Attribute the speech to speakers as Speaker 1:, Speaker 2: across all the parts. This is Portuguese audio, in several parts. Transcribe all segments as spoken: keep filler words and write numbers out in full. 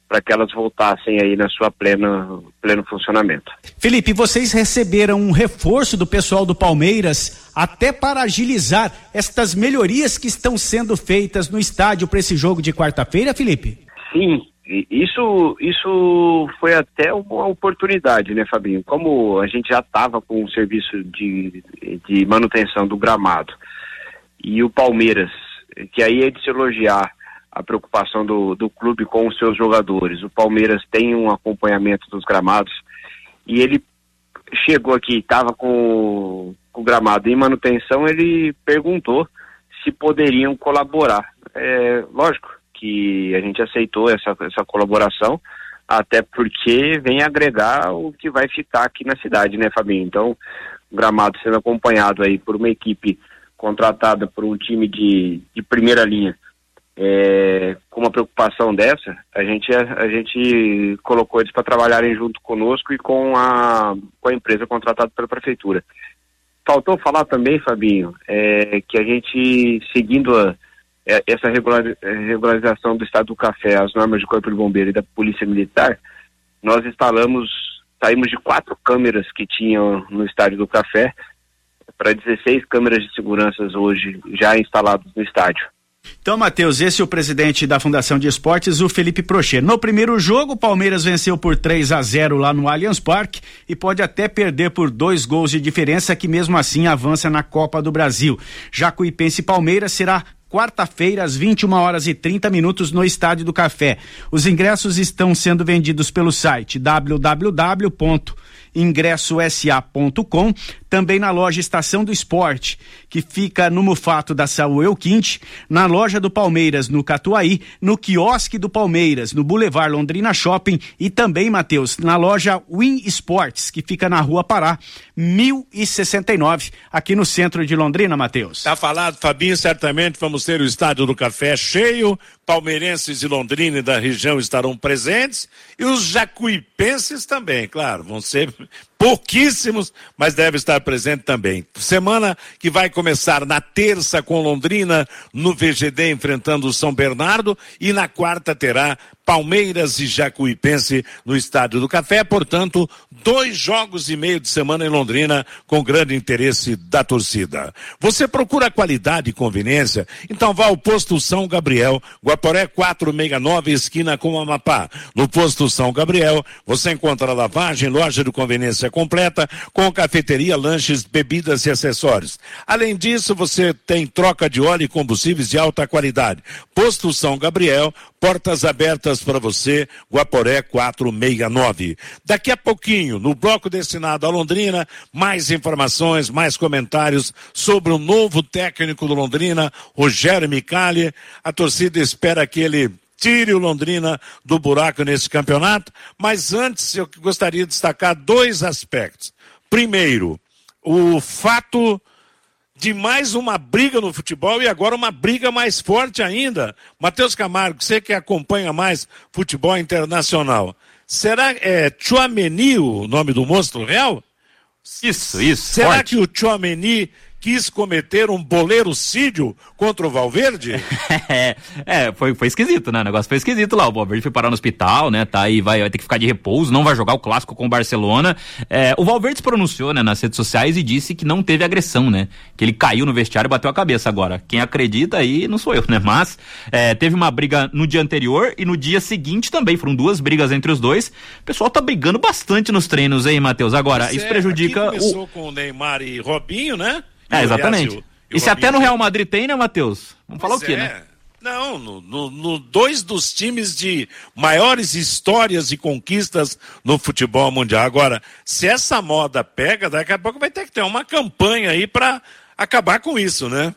Speaker 1: para que elas voltassem aí na sua plena, pleno funcionamento.
Speaker 2: Felipe, vocês receberam um reforço do pessoal do Palmeiras até para agilizar estas melhorias que estão sendo feitas no estádio para esse jogo de quarta-feira, Felipe?
Speaker 1: Sim, isso, isso foi até uma oportunidade, né, Fabinho? Como a gente já estava com o serviço de, de manutenção do gramado e o Palmeiras, que aí é de se elogiar a preocupação do, do clube com os seus jogadores. O Palmeiras tem um acompanhamento dos gramados e ele chegou aqui, estava com, com o gramado em manutenção, ele perguntou se poderiam colaborar. É, lógico que a gente aceitou essa, essa colaboração, até porque vem agregar o que vai ficar aqui na cidade, né, Fabinho? Então, o gramado sendo acompanhado aí por uma equipe contratada por um time de, de primeira linha, É, com uma preocupação dessa, a gente, a, a gente colocou eles para trabalharem junto conosco e com a, com a empresa contratada pela prefeitura. Faltou falar também, Fabinho, é, que a gente, seguindo a, é, essa regular, regularização do Estado do Café, as normas do Corpo de Bombeiro e da Polícia Militar, nós instalamos, saímos de quatro câmeras que tinham no Estádio do Café para dezesseis câmeras de segurança hoje já instaladas no estádio.
Speaker 2: Então, Matheus, esse é o presidente da Fundação de Esportes, o Felipe Procher. No primeiro jogo, o Palmeiras venceu por três a zero lá no Allianz Parque e pode até perder por dois gols de diferença, que mesmo assim avança na Copa do Brasil. Jacuipense e Palmeiras será quarta-feira, às vinte e uma horas e trinta minutos, no Estádio do Café. Os ingressos estão sendo vendidos pelo site w w w ponto ingresso s a ponto com, também na loja Estação do Esporte, que fica no Mufato da Saúl Quinte, na loja do Palmeiras no Catuaí, no quiosque do Palmeiras no Boulevard Londrina Shopping e também, Matheus, na loja Win Sports, que fica na Rua Pará, mil e sessenta e nove, aqui no centro de Londrina, Matheus.
Speaker 3: Tá falado, Fabinho, certamente vamos ter o Estádio do Café cheio, palmeirenses de Londrina e da região estarão presentes e os jacuipenses também, claro, vão ser pouquíssimos, mas deve estar presente também. Semana que vai começar na terça com Londrina no V G D enfrentando o São Bernardo e na quarta terá Palmeiras e Jacuipense no Estádio do Café, portanto, dois jogos e meio de semana em Londrina com grande interesse da torcida. Você procura qualidade e conveniência? Então vá ao Posto São Gabriel, Guaporé quatrocentos e sessenta e nove, esquina com Amapá. No Posto São Gabriel, você encontra lavagem, loja de conveniência completa, com cafeteria, lanches, bebidas e acessórios. Além disso, você tem troca de óleo e combustíveis de alta qualidade. Posto São Gabriel, portas abertas para você, Guaporé quatrocentos e sessenta e nove. Daqui a pouquinho, no bloco destinado a Londrina, mais informações, mais comentários sobre o novo técnico do Londrina, Rogério Micali. A torcida espera que ele tire o Londrina do buraco nesse campeonato, mas antes eu gostaria de destacar dois aspectos. Primeiro, o fato de mais uma briga no futebol e agora uma briga mais forte ainda. Matheus Camargo, você que acompanha mais futebol internacional, será é Tchouaméni o nome do monstro real?
Speaker 4: Isso, isso.
Speaker 3: Será
Speaker 4: forte.
Speaker 3: que o Tchouaméni quis cometer um boleirocídio contra o Valverde?
Speaker 4: é, é foi, foi esquisito, né? O negócio foi esquisito lá. O Valverde foi parar no hospital, né? Tá aí, vai, vai ter que ficar de repouso, não vai jogar o clássico com o Barcelona. É, o Valverde se pronunciou, né, nas redes sociais e disse que não teve agressão, né? Que ele caiu no vestiário e bateu a cabeça. Agora, quem acredita aí não sou eu, né? Mas é, teve uma briga no dia anterior e no dia seguinte também. Foram duas brigas entre os dois. O pessoal tá brigando bastante nos treinos aí, Matheus. Agora, isso, isso prejudica.
Speaker 3: Aqui começou
Speaker 4: o...
Speaker 3: com o Neymar e Robinho, né?
Speaker 4: É, exatamente. E, e se até no Real Madrid tem, né, Matheus? Vamos falar o quê,
Speaker 3: é.
Speaker 4: né?
Speaker 3: Não, no, no, no dois dos times de maiores histórias e conquistas no futebol mundial. Agora, se essa moda pega, daqui a pouco vai ter que ter uma campanha aí pra acabar com isso, né?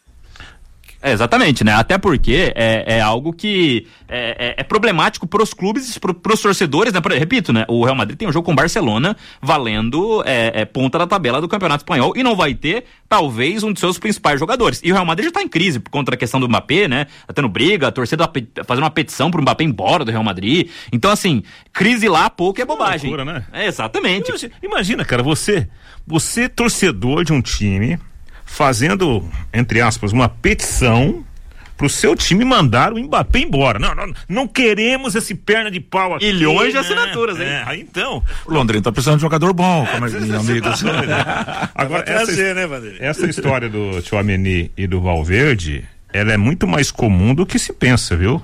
Speaker 4: É, exatamente, né? Até porque é, é algo que é, é, é problemático pros clubes, pro, pros torcedores, né? Repito, né? O Real Madrid tem um jogo com o Barcelona valendo é, é, ponta da tabela do Campeonato Espanhol e não vai ter, talvez, um de seus principais jogadores. E o Real Madrid já tá em crise por conta da questão do Mbappé, né? Tá tendo briga, a torcida fazendo uma petição pro Mbappé ir embora do Real Madrid. Então, assim, crise lá pouco é bobagem.
Speaker 5: Loucura, né?
Speaker 4: É, exatamente.
Speaker 5: Imagina, imagina, cara, você, você torcedor de um time fazendo, entre aspas, uma petição pro seu time mandar o Mbappé embora. Não, não, não queremos esse perna de pau aqui.
Speaker 4: Milhões de
Speaker 5: né?
Speaker 4: assinaturas, hein?
Speaker 5: É, aí então.
Speaker 6: O Londrina tá precisando de jogador bom, como é que minha amiga.
Speaker 5: Agora,
Speaker 3: trazer,
Speaker 5: essa,
Speaker 3: né, Vanderlei?
Speaker 5: essa história do Tchouaméni e do Valverde, ela é muito mais comum do que se pensa, viu?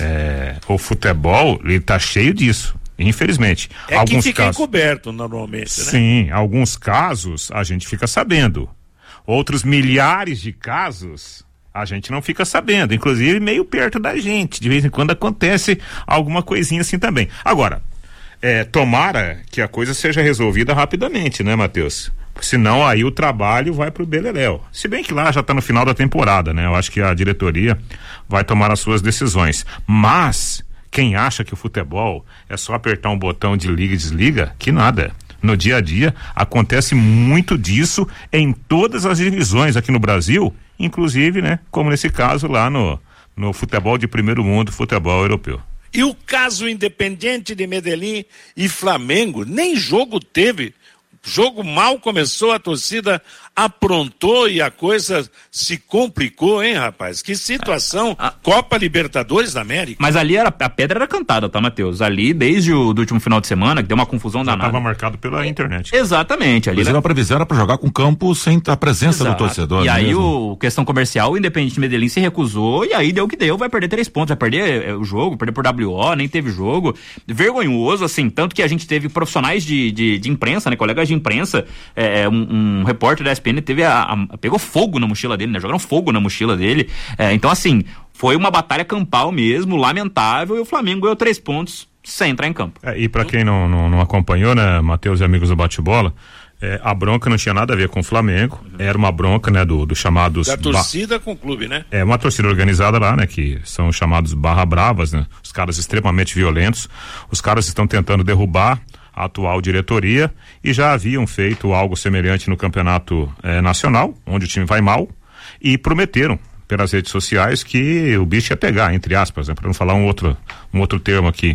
Speaker 5: É, o futebol, ele tá cheio disso, infelizmente.
Speaker 3: É
Speaker 5: alguns
Speaker 3: que fica
Speaker 5: casos,
Speaker 3: encoberto normalmente, né?
Speaker 5: sim, alguns casos a gente fica sabendo. Outros milhares de casos a gente não fica sabendo, inclusive meio perto da gente. De vez em quando acontece alguma coisinha assim também. Agora, é, tomara que a coisa seja resolvida rapidamente, né, Matheus? Senão aí o trabalho vai pro beleléu. Se bem que lá já tá no final da temporada, né? Eu acho que a diretoria vai tomar as suas decisões. Mas quem acha que o futebol é só apertar um botão de liga e desliga, que nada. No dia a dia acontece muito disso em todas as divisões aqui no Brasil, inclusive, né? Como nesse caso lá no, no futebol de primeiro mundo, futebol europeu.
Speaker 3: E o caso Independiente de Medellín e Flamengo, nem jogo teve. Jogo mal começou, a torcida aprontou e a coisa se complicou, hein, rapaz? Que situação.
Speaker 4: Ah, ah.
Speaker 3: Copa Libertadores da América.
Speaker 4: Mas ali era, a pedra era cantada, tá, Matheus? Ali, desde o do último final de semana, que deu uma confusão
Speaker 5: Já
Speaker 4: danada.
Speaker 5: estava marcado pela internet.
Speaker 4: Exatamente. Ali
Speaker 6: Inclusive
Speaker 4: era...
Speaker 6: a previsão era para jogar com campo sem a presença
Speaker 4: Exato.
Speaker 6: do torcedor.
Speaker 4: E aí
Speaker 6: mesmo.
Speaker 4: o questão comercial, o Independiente de Medellín se recusou e aí deu o que deu, vai perder três pontos, vai perder é, o jogo, perder por W O, nem teve jogo. Vergonhoso, assim, tanto que a gente teve profissionais de, de, de imprensa, né, colegas de imprensa, é, um, um repórter da E S P N teve a, a, pegou fogo na mochila dele, né, jogaram fogo na mochila dele, é, então assim, foi uma batalha campal mesmo, lamentável, e o Flamengo ganhou três pontos sem entrar em campo.
Speaker 5: É, e para quem não, não, não acompanhou, né, Matheus e amigos do bate-bola, é, a bronca não tinha nada a ver com o Flamengo, uhum. Era uma bronca, né, do, do chamados...
Speaker 3: Da torcida ba... com o clube, né?
Speaker 5: É, uma torcida organizada lá, né, que são chamados barra bravas, né, os caras extremamente violentos, os caras estão tentando derrubar a atual diretoria e já haviam feito algo semelhante no campeonato eh, nacional, onde o time vai mal, e prometeram pelas redes sociais que o bicho ia pegar, entre aspas, né, para não falar um outro, um outro termo aqui.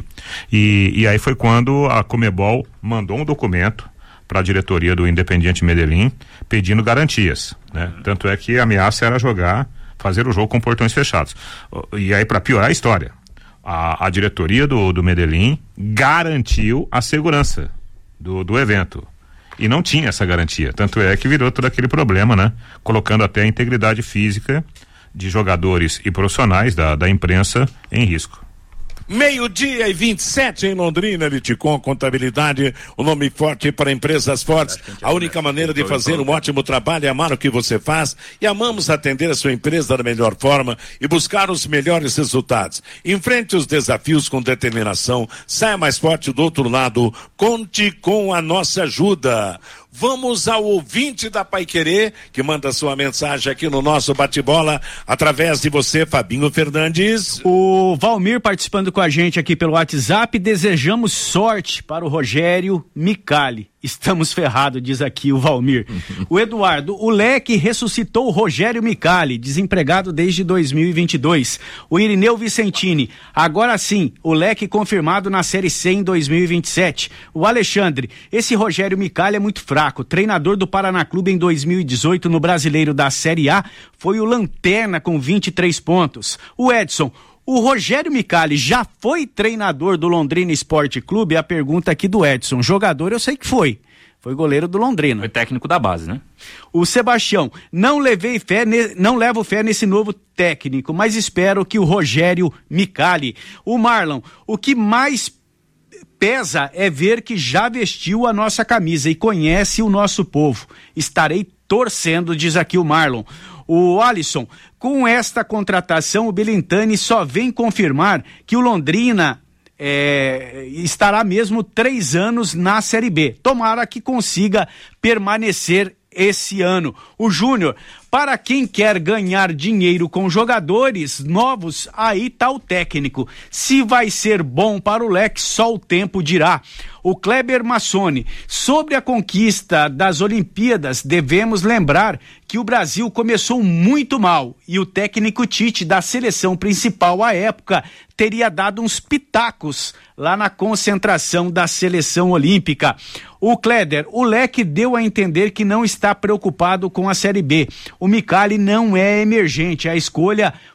Speaker 5: E, e aí foi quando a Conmebol mandou um documento para a diretoria do Independiente Medellín pedindo garantias, né? Uhum. Tanto é que a ameaça era jogar, fazer o jogo com portões fechados. E aí, para piorar a história, a, a diretoria do, do Medellín garantiu a segurança do, do evento. E não tinha essa garantia. Tanto é que virou todo aquele problema, né? Colocando até a integridade física de jogadores e profissionais da, da imprensa em risco.
Speaker 3: Meio-dia e vinte e sete em Londrina, Liticom Contabilidade, o nome forte para empresas fortes. A única maneira de fazer um ótimo trabalho é amar o que você faz, e amamos atender a sua empresa da melhor forma e buscar os melhores resultados. Enfrente os desafios com determinação, saia mais forte do outro lado, conte com a nossa ajuda. Vamos ao ouvinte da Paiquerê, que manda sua mensagem aqui no nosso bate-bola, através de você, Fabinho Fernandes.
Speaker 2: O Valmir participando com a gente aqui pelo WhatsApp, desejamos sorte para o Rogério Micali. Estamos ferrados, diz aqui o Valmir. O Eduardo, o Leque ressuscitou o Rogério Micali, desempregado desde dois mil e vinte e dois. O Irineu Vicentini, agora sim, o Leque confirmado na Série C em dois mil e vinte e sete. O Alexandre, esse Rogério Micali é muito fraco. Treinador do Paraná Clube em dois mil e dezoito no Brasileiro da Série A, foi o Lanterna com vinte e três pontos. O Edson, o Rogério Micali já foi treinador do Londrina Esporte Clube? A pergunta aqui do Edson. Jogador eu sei que foi. Foi goleiro do Londrina.
Speaker 4: Foi técnico da base, né?
Speaker 2: O Sebastião, não levei fé, ne... não levo fé nesse novo técnico, mas espero que o Rogério Micali. O Marlon, o que mais pesa é ver que já vestiu a nossa camisa e conhece o nosso povo. Estarei torcendo, diz aqui o Marlon. O Alisson, com esta contratação, o Belintani só vem confirmar que o Londrina é, estará mesmo três anos na Série B. Tomara que consiga permanecer esse ano. O Júnior, para quem quer ganhar dinheiro com jogadores novos, aí tá o técnico. Se vai ser bom para o Leque, só o tempo dirá. O Kleber Massoni, sobre a conquista das Olimpíadas, devemos lembrar que o Brasil começou muito mal e o técnico Tite da seleção principal à época teria dado uns pitacos lá na concentração da seleção olímpica. O Kleder, o Leque deu a entender que não está preocupado com a Série B. O Micali não é emergente, a escolha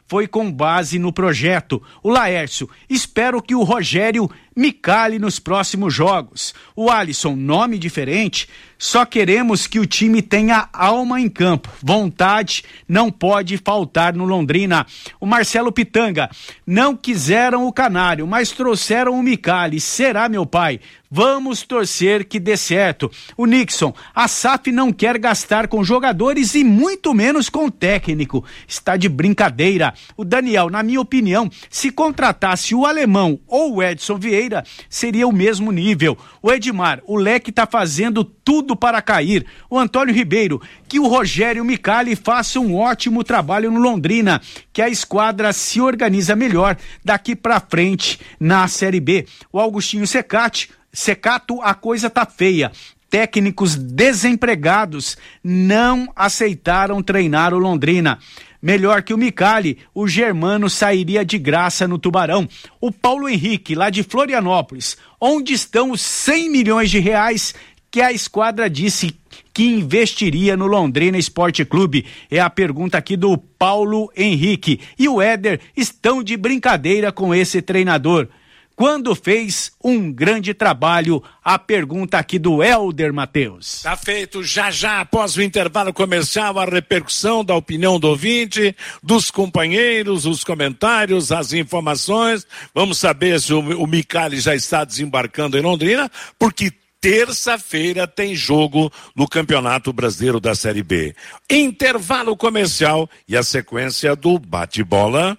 Speaker 2: foi com base no projeto. O Laércio, espero que o Rogério me cale nos próximos jogos. O Alisson, nome diferente, só queremos que o time tenha alma em campo. Vontade não pode faltar no Londrina. O Marcelo Pitanga, não quiseram o Canário, mas trouxeram o Micali. Será, meu pai? Vamos torcer que dê certo. O Nixon, a S A F não quer gastar com jogadores e muito menos com técnico. Está de brincadeira. O Daniel, na minha opinião, se contratasse o Alemão ou o Edson Vieira, seria o mesmo nível. O Edmar, o Leque tá fazendo tudo para cair. O Antônio Ribeiro, que o Rogério Micali faça um ótimo trabalho no Londrina, que a esquadra se organiza melhor daqui para frente na Série B. O Augustinho Secati, Secato, a coisa tá feia. Técnicos desempregados não aceitaram treinar o Londrina. Melhor que o Micali, o Germano sairia de graça no Tubarão. O Paulo Henrique, lá de Florianópolis, onde estão os cem milhões de reais que a esquadra disse que investiria no Londrina Esporte Clube? É a pergunta aqui do Paulo Henrique. E o Éder estão de brincadeira com esse treinador. Quando fez um grande trabalho? A pergunta aqui do Helder Matheus.
Speaker 3: Tá feito. Já já após o intervalo comercial, a repercussão da opinião do ouvinte, dos companheiros, os comentários, as informações. Vamos saber se o, o Micali já está desembarcando em Londrina, porque terça-feira tem jogo no Campeonato Brasileiro da Série B. Intervalo comercial e a sequência do bate-bola.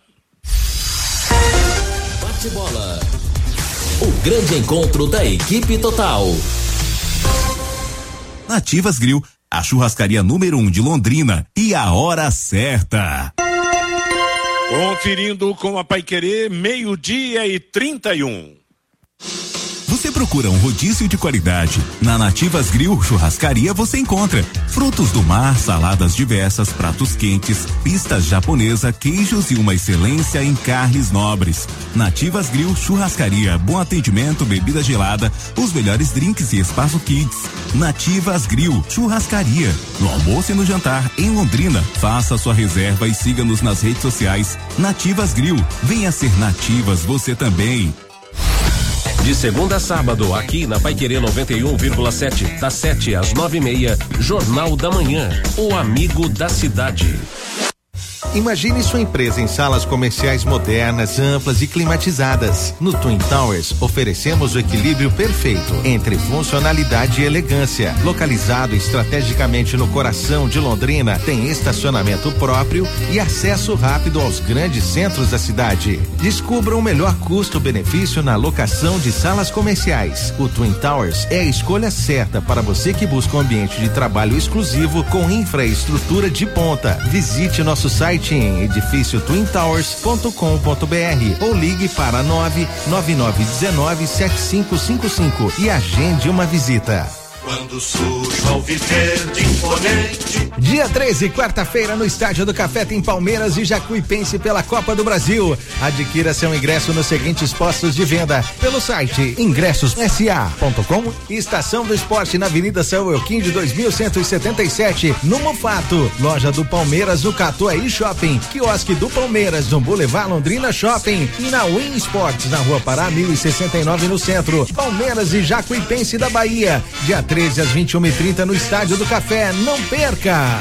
Speaker 7: Bate-bola. O grande encontro da equipe total.
Speaker 8: Nativas Grill, a churrascaria número um de Londrina, e a hora certa.
Speaker 3: Conferindo com a Paiquerê, meio-dia e trinta e um.
Speaker 8: Você procura um rodízio de qualidade? Na Nativas Grill Churrascaria você encontra frutos do mar, saladas diversas, pratos quentes, pistas japonesa, queijos e uma excelência em carnes nobres. Nativas Grill Churrascaria, bom atendimento, bebida gelada, os melhores drinks e espaço kids. Nativas Grill Churrascaria, no almoço e no jantar em Londrina. Faça sua reserva e siga-nos nas redes sociais. Nativas Grill, venha ser Nativas você também.
Speaker 7: De segunda a sábado, aqui na Paiquerê noventa e um vírgula sete, das sete às nove e meia, Jornal da Manhã, o amigo da cidade.
Speaker 9: Imagine sua empresa em salas comerciais modernas, amplas e climatizadas. No Twin Towers, oferecemos o equilíbrio perfeito entre funcionalidade e elegância. Localizado estrategicamente no coração de Londrina, tem estacionamento próprio e acesso rápido aos grandes centros da cidade. Descubra o melhor custo-benefício na locação de salas comerciais. O Twin Towers é a escolha certa para você que busca um ambiente de trabalho exclusivo com infraestrutura de ponta. Visite nosso site em edifício twin towers ponto com ponto br ou ligue para nove nove nove um nove sete cinco cinco cinco e agende uma visita.
Speaker 10: Quando surge ao viver de imponente.
Speaker 9: Dia treze, quarta-feira, no Estádio do Café tem Palmeiras e Jacuipense pela Copa do Brasil. Adquira seu ingresso nos seguintes postos de venda pelo site ingressos s a ponto com e Estação do Esporte na Avenida São Euquinde dois mil cento e setenta e sete, no Mufato. Loja do Palmeiras no Catuaí Shopping. Quiosque do Palmeiras no Boulevard Londrina Shopping e na Win Sports na Rua Pará mil e sessenta e nove no centro. Palmeiras e Jacuipense da Bahia. Dia treze às vinte e uma e trinta no Estádio do Café. Não perca!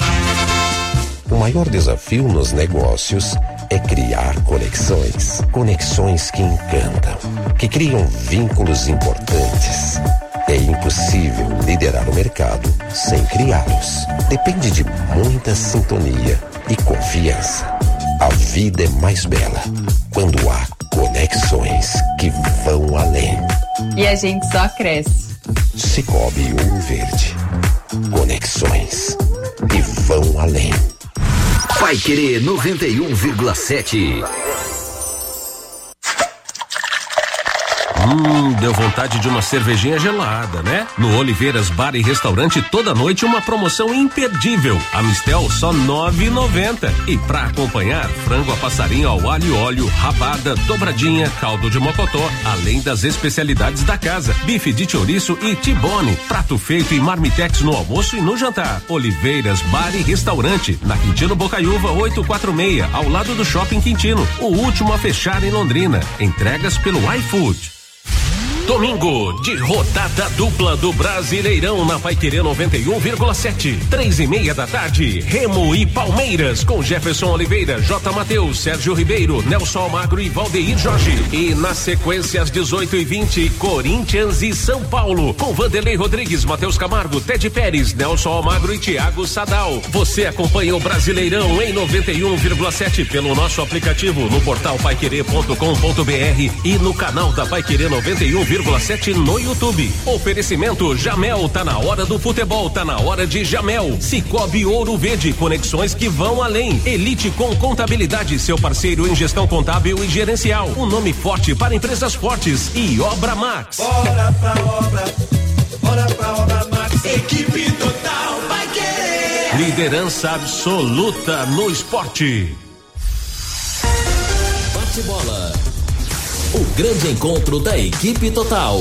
Speaker 11: O maior desafio nos negócios é criar conexões. Conexões que encantam, que criam vínculos importantes. É impossível liderar o mercado sem criá-los. Depende de muita sintonia e confiança. A vida é mais bela quando há conexões que vão além.
Speaker 12: E a gente só cresce.
Speaker 11: Cicobi Ouro Verde. Conexões que vão além.
Speaker 7: Paiquerê noventa e um vírgula sete. Hum, deu vontade de uma cervejinha gelada, né? No Oliveiras Bar e Restaurante toda noite uma promoção imperdível. A Mistel só nove e noventa. E pra acompanhar, frango a passarinho ao alho e óleo, rabada, dobradinha, caldo de mocotó, além das especialidades da casa, bife de chouriço e tibone, prato feito em marmitex no almoço e no jantar. Oliveiras Bar e Restaurante, na Quintino Bocaiúva oitocentos e quarenta e seis, ao lado do Shopping Quintino, o último a fechar em Londrina. Entregas pelo iFood. Domingo de rodada dupla do Brasileirão na Paiquerê noventa e um vírgula sete. Três e meia da tarde, Remo e Palmeiras com Jefferson Oliveira, J. Mateus, Sérgio Ribeiro, Nelson Almagro e Valdeir Jorge. E na sequência às dezoito e vinte, Corinthians e São Paulo com Vanderlei Rodrigues, Matheus Camargo, Ted Pérez, Nelson Almagro e Thiago Sadal. Você acompanha o Brasileirão em noventa e um vírgula sete pelo nosso aplicativo no portal paiquerê ponto com ponto br e no canal da Paiquerê noventa e um vírgula sete no YouTube. Oferecimento Jamel, tá na hora do futebol, tá na hora de Jamel. Cicobi Ouro Verde, conexões que vão além. Elite com Contabilidade, seu parceiro em gestão contábil e gerencial. Um nome forte para empresas fortes. E Obra Max.
Speaker 10: Bora pra obra, bora pra obra Max. Equipe total vai querer.
Speaker 7: Liderança absoluta no esporte.
Speaker 13: Bate bola. O grande encontro da equipe total.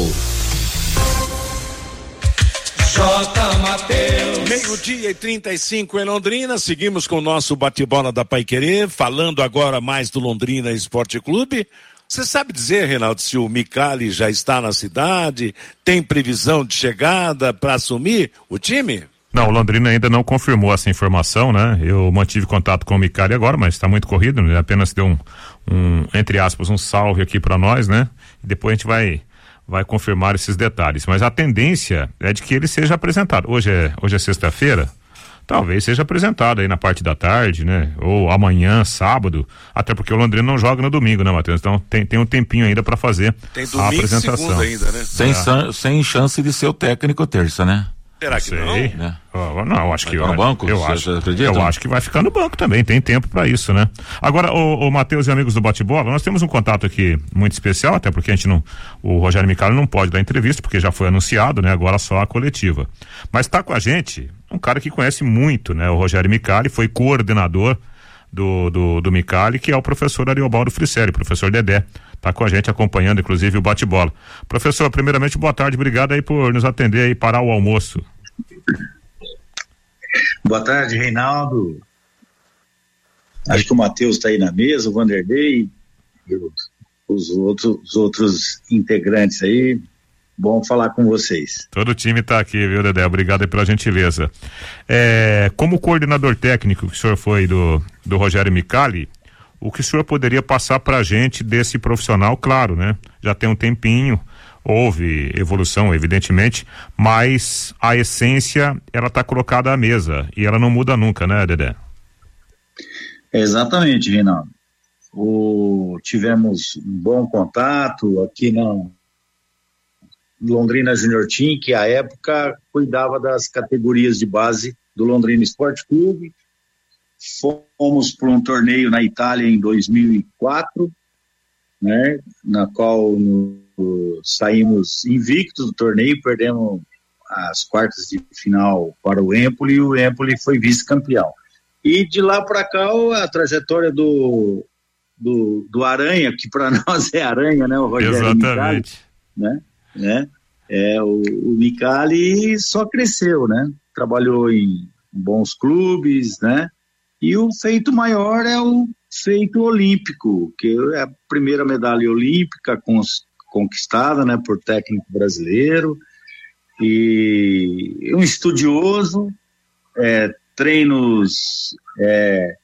Speaker 10: J. Mateus.
Speaker 3: Meio-dia e trinta e cinco em Londrina. Seguimos com o nosso bate-bola da Paiquerê, falando agora mais do Londrina Esporte Clube. Você sabe dizer, Reinaldo, se o Micali já está na cidade? Tem previsão de chegada para assumir o time?
Speaker 5: Não, o Londrina ainda não confirmou essa informação, né? Eu mantive contato com o Micali agora, mas está muito corrido, né? Apenas deu um, um, entre aspas, um salve aqui para nós, né? E depois a gente vai, vai confirmar esses detalhes. Mas a tendência é de que ele seja apresentado. Hoje é, hoje é sexta-feira, talvez seja apresentado aí na parte da tarde, né? Ou amanhã, sábado, até porque o Londrina não joga no domingo, né, Matheus? Então tem, tem um tempinho ainda para fazer
Speaker 3: tem domingo,
Speaker 5: a apresentação.
Speaker 3: Ainda, né?
Speaker 6: Sem, é. sem chance de ser o técnico terça, né?
Speaker 3: Será que não?
Speaker 6: Né?
Speaker 5: Oh, não, acho que
Speaker 6: vai no banco,
Speaker 5: eu acho, eu acho que vai ficar no banco também, tem tempo para isso, né? Agora, o, o Matheus e amigos do Bate-Bola, nós temos um contato aqui muito especial, até porque a gente não, o Rogério Micali não pode dar entrevista, porque já foi anunciado, né? Agora só a coletiva. Mas tá com a gente um cara que conhece muito, né? O Rogério Micali foi coordenador do, do, do Micali, que é o professor Ariobaldo Fricelli, professor Dedé. Tá com a gente acompanhando, inclusive, o bate-bola. Professor, primeiramente, boa tarde, obrigado aí por nos atender e parar o almoço.
Speaker 14: Boa tarde, Reinaldo. Acho que o Matheus está aí na mesa, o Vanderlei e os outros, os outros integrantes aí. Bom falar com vocês.
Speaker 5: Todo o time está aqui, viu, Dedé? Obrigado aí pela gentileza. É, como coordenador técnico que o senhor foi do, do Rogério Micali, o que o senhor poderia passar para a gente desse profissional? Claro, né? Já tem um tempinho, houve evolução, evidentemente, mas a essência, ela está colocada à mesa e ela não muda nunca, né, Dedé?
Speaker 14: Exatamente, Reinaldo. O, tivemos um bom contato aqui na Londrina Junior Team, que à época cuidava das categorias de base do Londrina Esporte Clube. Fomos para um torneio na Itália em dois mil e quatro, né, na qual no, saímos invictos do torneio, perdemos as quartas de final para o Empoli e o Empoli foi vice-campeão. E de lá para cá a trajetória do, do, do Aranha, que para nós é Aranha, né, o Rogério
Speaker 5: Exatamente.
Speaker 14: Micali, né, né, é, o, o Micali só cresceu, né, trabalhou em bons clubes, né, e o feito maior é o feito olímpico, que é a primeira medalha olímpica conquistada, né, por técnico brasileiro, e um estudioso, é, treinos é,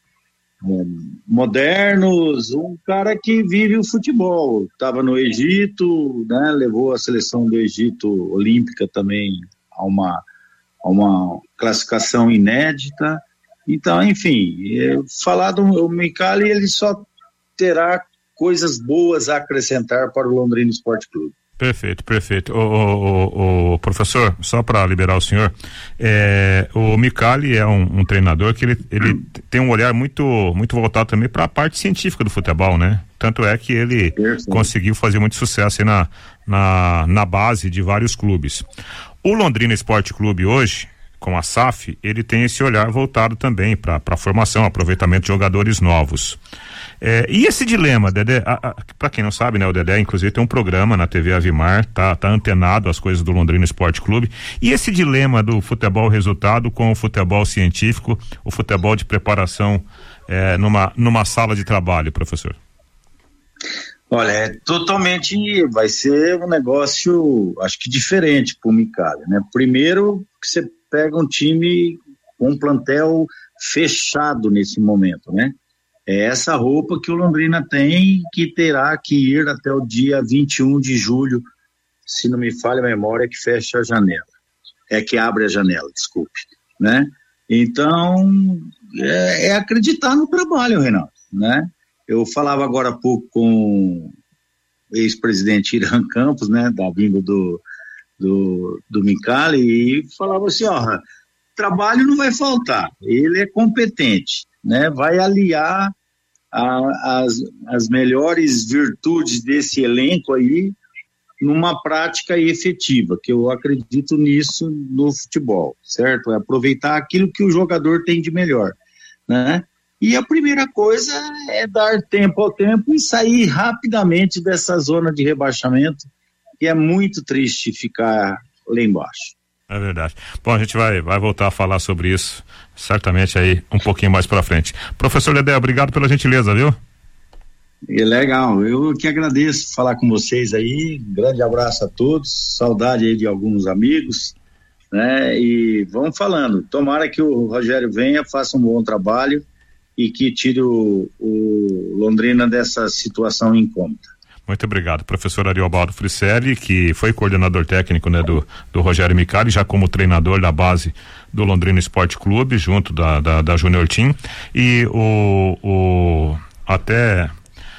Speaker 14: modernos, um cara que vive o futebol. Estava no Egito, né, levou a seleção do Egito olímpica também a uma, a uma classificação inédita. Então, enfim, falar do Micali, ele só terá coisas boas a acrescentar para o Londrina Esporte Clube.
Speaker 5: Perfeito, perfeito. O, o, o, o professor, só para liberar o senhor, é, o Micali é um, um treinador que ele, ele tem um olhar muito, muito voltado também para a parte científica do futebol, né? Tanto é que ele Perfeito. conseguiu fazer muito sucesso aí na, na, na base de vários clubes. O Londrina Esporte Clube hoje, com a S A F, ele tem esse olhar voltado também para a formação, aproveitamento de jogadores novos. É, e esse dilema, Dedé, para quem não sabe, né, o Dedé inclusive tem um programa na T V Avimar, tá, tá antenado às coisas do Londrina Esporte Clube, e esse dilema do futebol resultado com o futebol científico, o futebol de preparação é, numa, numa sala de trabalho, professor?
Speaker 14: Olha, é totalmente, vai ser um negócio, acho que diferente pro Micali, né? Primeiro que você pega um time com um plantel fechado nesse momento, né? É essa roupa que o Londrina tem, que terá que ir até o dia vinte e um de julho, se não me falha a memória, que fecha a janela. É que abre a janela, desculpe, né? Então, é, é acreditar no trabalho, Renato, né? Eu falava agora há pouco com o ex-presidente Irã Campos, né, da vinda do, do, do Micali, e falava assim, ó, trabalho não vai faltar, ele é competente, né, vai aliar a, as, as melhores virtudes desse elenco aí numa prática efetiva, que eu acredito nisso no futebol, certo? É aproveitar aquilo que o jogador tem de melhor, né? E a primeira coisa é dar tempo ao tempo e sair rapidamente dessa zona de rebaixamento, que é muito triste ficar lá embaixo.
Speaker 5: É verdade. Bom, a gente vai, vai voltar a falar sobre isso, certamente aí um pouquinho mais pra frente. Professor Dedé, obrigado pela gentileza, viu?
Speaker 14: É legal, eu que agradeço falar com vocês aí, grande abraço a todos, saudade aí de alguns amigos, né? E vamos falando, tomara que o Rogério venha, faça um bom trabalho e que tire o, o Londrina dessa situação incômoda.
Speaker 5: Muito obrigado, professor Ariobaldo Fricelli, que foi coordenador técnico, né, do, do Rogério Micali, já como treinador da base do Londrina Esporte Clube, junto da, da, da Junior Team, e o, o até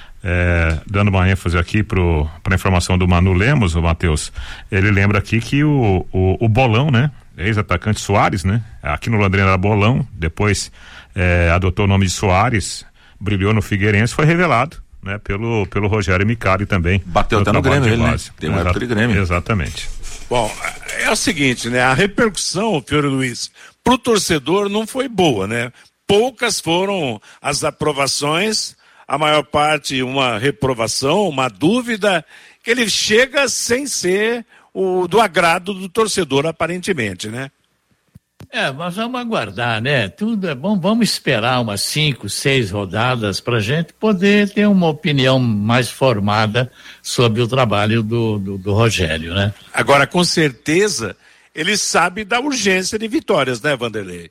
Speaker 5: é, dando uma ênfase aqui pro, pra informação do Manu Lemos, o Matheus, ele lembra aqui que o, o, o Bolão, né, ex-atacante Soares, né, aqui no Londrina era Bolão, depois É, adotou o nome de Soares, brilhou no Figueirense, foi revelado, né, pelo, pelo Rogério Micali também.
Speaker 6: Bateu até no Grêmio, ele, né? Tem uma época de Grêmio.
Speaker 5: Exatamente.
Speaker 3: Bom, é o seguinte, né, a repercussão, Fiore Luiz, pro torcedor não foi boa, né? Poucas foram as aprovações, a maior parte uma reprovação, uma dúvida, que ele chega sem ser o do agrado do torcedor, aparentemente, né?
Speaker 15: É, mas vamos aguardar, né? Tudo é bom, vamos esperar umas cinco, seis rodadas para a gente poder ter uma opinião mais formada sobre o trabalho do, do, do Rogério, né?
Speaker 3: Agora, com certeza, ele sabe da urgência de vitórias, né, Vanderlei?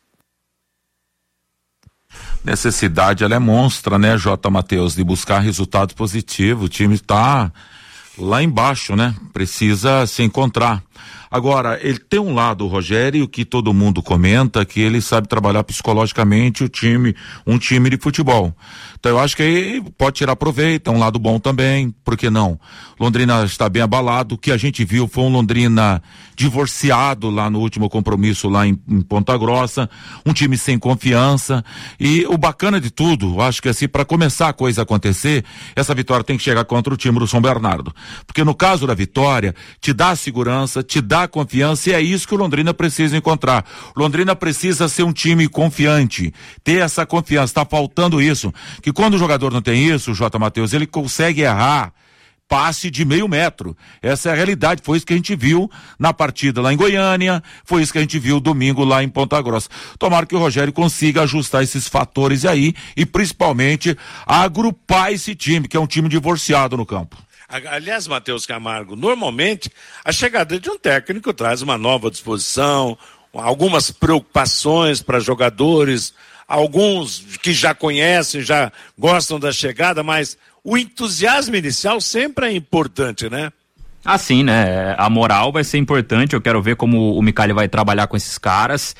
Speaker 6: Necessidade, ela é monstra, né, J. Matheus, de buscar resultados positivos. O time está lá embaixo, né? Precisa se encontrar. Agora, ele tem um lado, o Rogério, que todo mundo comenta, que ele sabe trabalhar psicologicamente o time, um time de futebol. Então eu acho que aí pode tirar proveito, é um lado bom também, por que não? Londrina está bem abalado, o que a gente viu foi um Londrina divorciado lá no último compromisso lá em, em Ponta Grossa, um time sem confiança, e o bacana de tudo, acho que assim, para começar a coisa a acontecer, essa vitória tem que chegar contra o time do São Bernardo, porque no caso da vitória, te dá segurança, te dá confiança, e é isso que o Londrina precisa encontrar. O Londrina precisa ser um time confiante, ter essa confiança, tá faltando isso, que quando o jogador não tem isso, J. Matheus, ele consegue errar passe de meio metro. Essa é a realidade, foi isso que a gente viu na partida lá em Goiânia, foi isso que a gente viu domingo lá em Ponta Grossa. Tomara que o Rogério consiga ajustar esses fatores aí e principalmente agrupar esse time, que é um time divorciado no campo.
Speaker 3: Aliás, Matheus Camargo, normalmente a chegada de um técnico traz uma nova disposição, algumas preocupações para jogadores, alguns que já conhecem, já gostam da chegada, mas o entusiasmo inicial sempre é importante, né?
Speaker 4: Assim, né? A moral vai ser importante. Eu quero ver como o Micali vai trabalhar com esses caras.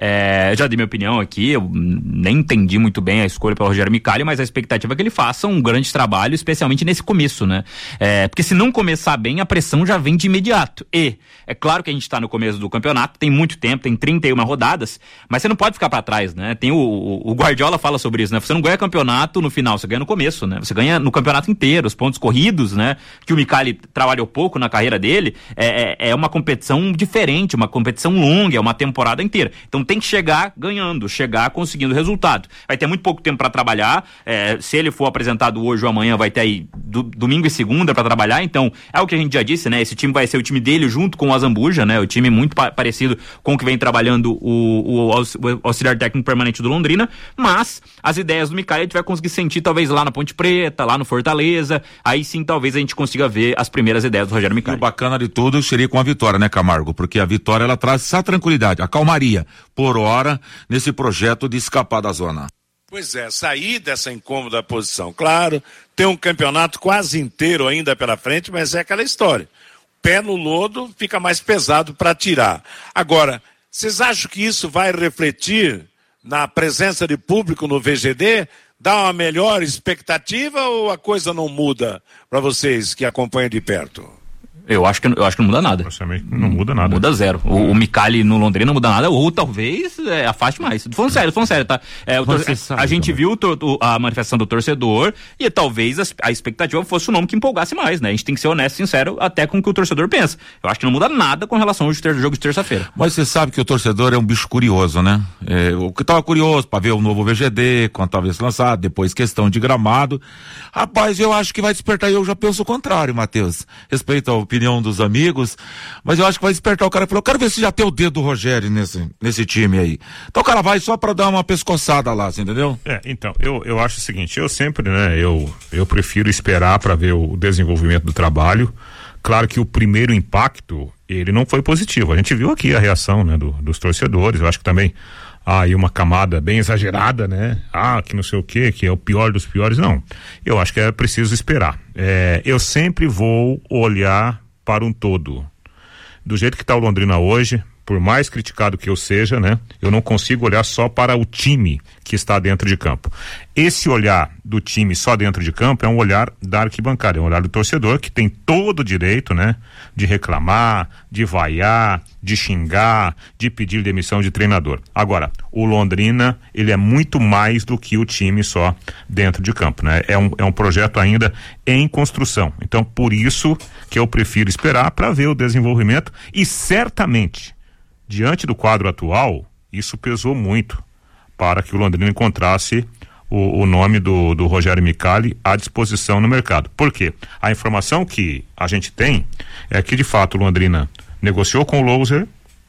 Speaker 4: É, já dei minha opinião aqui, eu nem entendi muito bem a escolha pelo Rogério Micali, mas a expectativa é que ele faça um grande trabalho, especialmente nesse começo, né? É, porque se não começar bem, a pressão já vem de imediato. E é claro que a gente tá no começo do campeonato, tem muito tempo, tem trinta e uma rodadas, mas você não pode ficar para trás, né? Tem o, o, o Guardiola fala sobre isso, né? Você não ganha campeonato no final, você ganha no começo, né? Você ganha no campeonato inteiro, os pontos corridos, né? Que o Micali trabalhou pouco na carreira dele, é, é uma competição diferente, uma competição longa, é uma temporada inteira. Então tem que chegar ganhando, chegar conseguindo resultado. Vai ter muito pouco tempo para trabalhar, é, se ele for apresentado hoje ou amanhã, vai ter aí do, domingo e segunda para trabalhar, então é o que a gente já disse, né? Esse time vai ser o time dele junto com o Azambuja, né? O time muito pa- parecido com o que vem trabalhando o, o, o auxiliar técnico permanente do Londrina, mas as ideias do Micali a gente vai conseguir sentir talvez lá na Ponte Preta, lá no Fortaleza, aí sim talvez a gente consiga ver as primeiras ideias do Rogério Micali.
Speaker 6: E o bacana de tudo seria com a vitória, né, Camargo? Porque a vitória ela traz essa tranquilidade, a calmaria, por hora, nesse projeto de escapar da zona.
Speaker 3: Pois é, sair dessa incômoda posição. Claro, tem um campeonato quase inteiro ainda pela frente, mas é aquela história. Pé no lodo fica mais pesado para tirar. Agora, vocês acham que isso vai refletir na presença de público no V G D? Dá uma melhor expectativa ou a coisa não muda para vocês que acompanham de perto?
Speaker 4: Eu acho que, eu acho que não muda nada.
Speaker 5: Não muda nada.
Speaker 4: Muda zero. O, o Micali no Londrina não muda nada, ou talvez é, afaste mais. Tô falando sério, tô falando sério, tá? É, o tor- a gente viu o tor- a manifestação do torcedor e talvez a, a expectativa fosse o nome que empolgasse mais, né? A gente tem que ser honesto e sincero até com o que o torcedor pensa. Eu acho que não muda nada com relação ao ter- jogo de terça-feira.
Speaker 6: Mas você sabe que o torcedor é um bicho curioso, né? É, o que tava curioso para ver o novo V G D, quando talvez lançado, depois questão de gramado. Rapaz, eu acho que vai despertar, eu já penso o contrário, Matheus. Respeito a opinião dos amigos, mas eu acho que vai despertar o cara e falar, eu quero ver se já tem o dedo do Rogério nesse, nesse time aí. Então o cara vai só pra dar uma pescoçada lá, você entendeu?
Speaker 5: É, então, eu, eu acho o seguinte, eu sempre, né, eu, eu prefiro esperar pra ver o desenvolvimento do trabalho. Claro que o primeiro impacto, ele não foi positivo. A gente viu aqui a reação, né, do, dos torcedores. Eu acho que também há aí uma camada bem exagerada, né? Ah, que não sei o quê, que é o pior dos piores. Não. Eu acho que é preciso esperar. É, eu sempre vou olhar para um todo. Do jeito que está o Londrina hoje, por mais criticado que eu seja, né? Eu não consigo olhar só para o time que está dentro de campo. Esse olhar do time só dentro de campo é um olhar da arquibancada, é um olhar do torcedor que tem todo o direito, né? De reclamar, de vaiar, de xingar, de pedir demissão de treinador. Agora, o Londrina, ele é muito mais do que o time só dentro de campo, né? É um, é um projeto ainda em construção. Então, por isso que eu prefiro esperar para ver o desenvolvimento e certamente diante do quadro atual, isso pesou muito para que o Londrina encontrasse o, o nome do, do Rogério Micali à disposição no mercado. Por quê? A informação que a gente tem é que, de fato, o Londrina negociou com o Louser,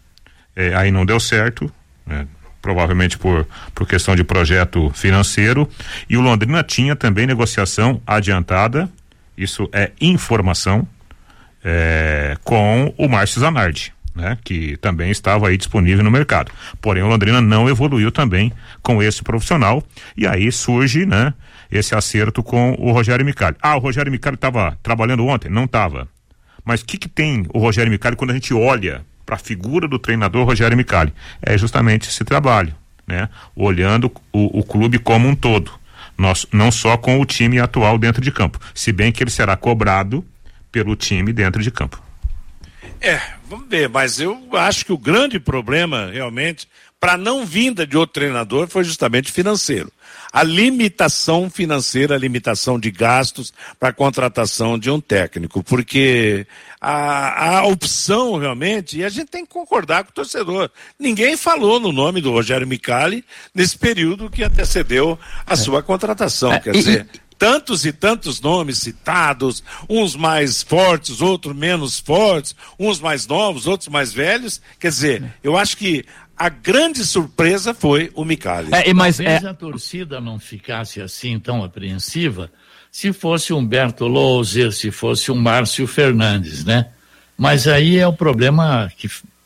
Speaker 5: é, aí não deu certo, né? Provavelmente por, por questão de projeto financeiro, e o Londrina tinha também negociação adiantada, isso é informação, é, com o Márcio Zanardi, né, que também estava aí disponível no mercado. Porém, o Londrina não evoluiu também com esse profissional, e aí surge, né, esse acerto com o Rogério Micali. Ah, o Rogério Micali estava trabalhando ontem? Não estava. Mas o que que tem o Rogério Micali quando a gente olha para a figura do treinador Rogério Micali? É justamente esse trabalho, né, olhando o, o clube como um todo, nós, não só com o time atual dentro de campo, se bem que ele será cobrado pelo time dentro de campo.
Speaker 3: É, vamos ver, mas eu acho que o grande problema, realmente, para a não vinda de outro treinador foi justamente financeiro. A limitação financeira, a limitação de gastos para a contratação de um técnico, porque a, a opção realmente, e a gente tem que concordar com o torcedor, ninguém falou no nome do Rogério Micali nesse período que antecedeu a é. sua contratação, é, quer e, dizer... E... tantos e tantos nomes citados, uns mais fortes, outros menos fortes, uns mais novos, outros mais velhos. Quer dizer, eu acho que a grande surpresa foi o Micali.
Speaker 15: É, mas talvez é... a torcida não ficasse assim tão apreensiva se fosse Humberto Louser, se fosse um Márcio Fernandes, né? Mas aí é o problema que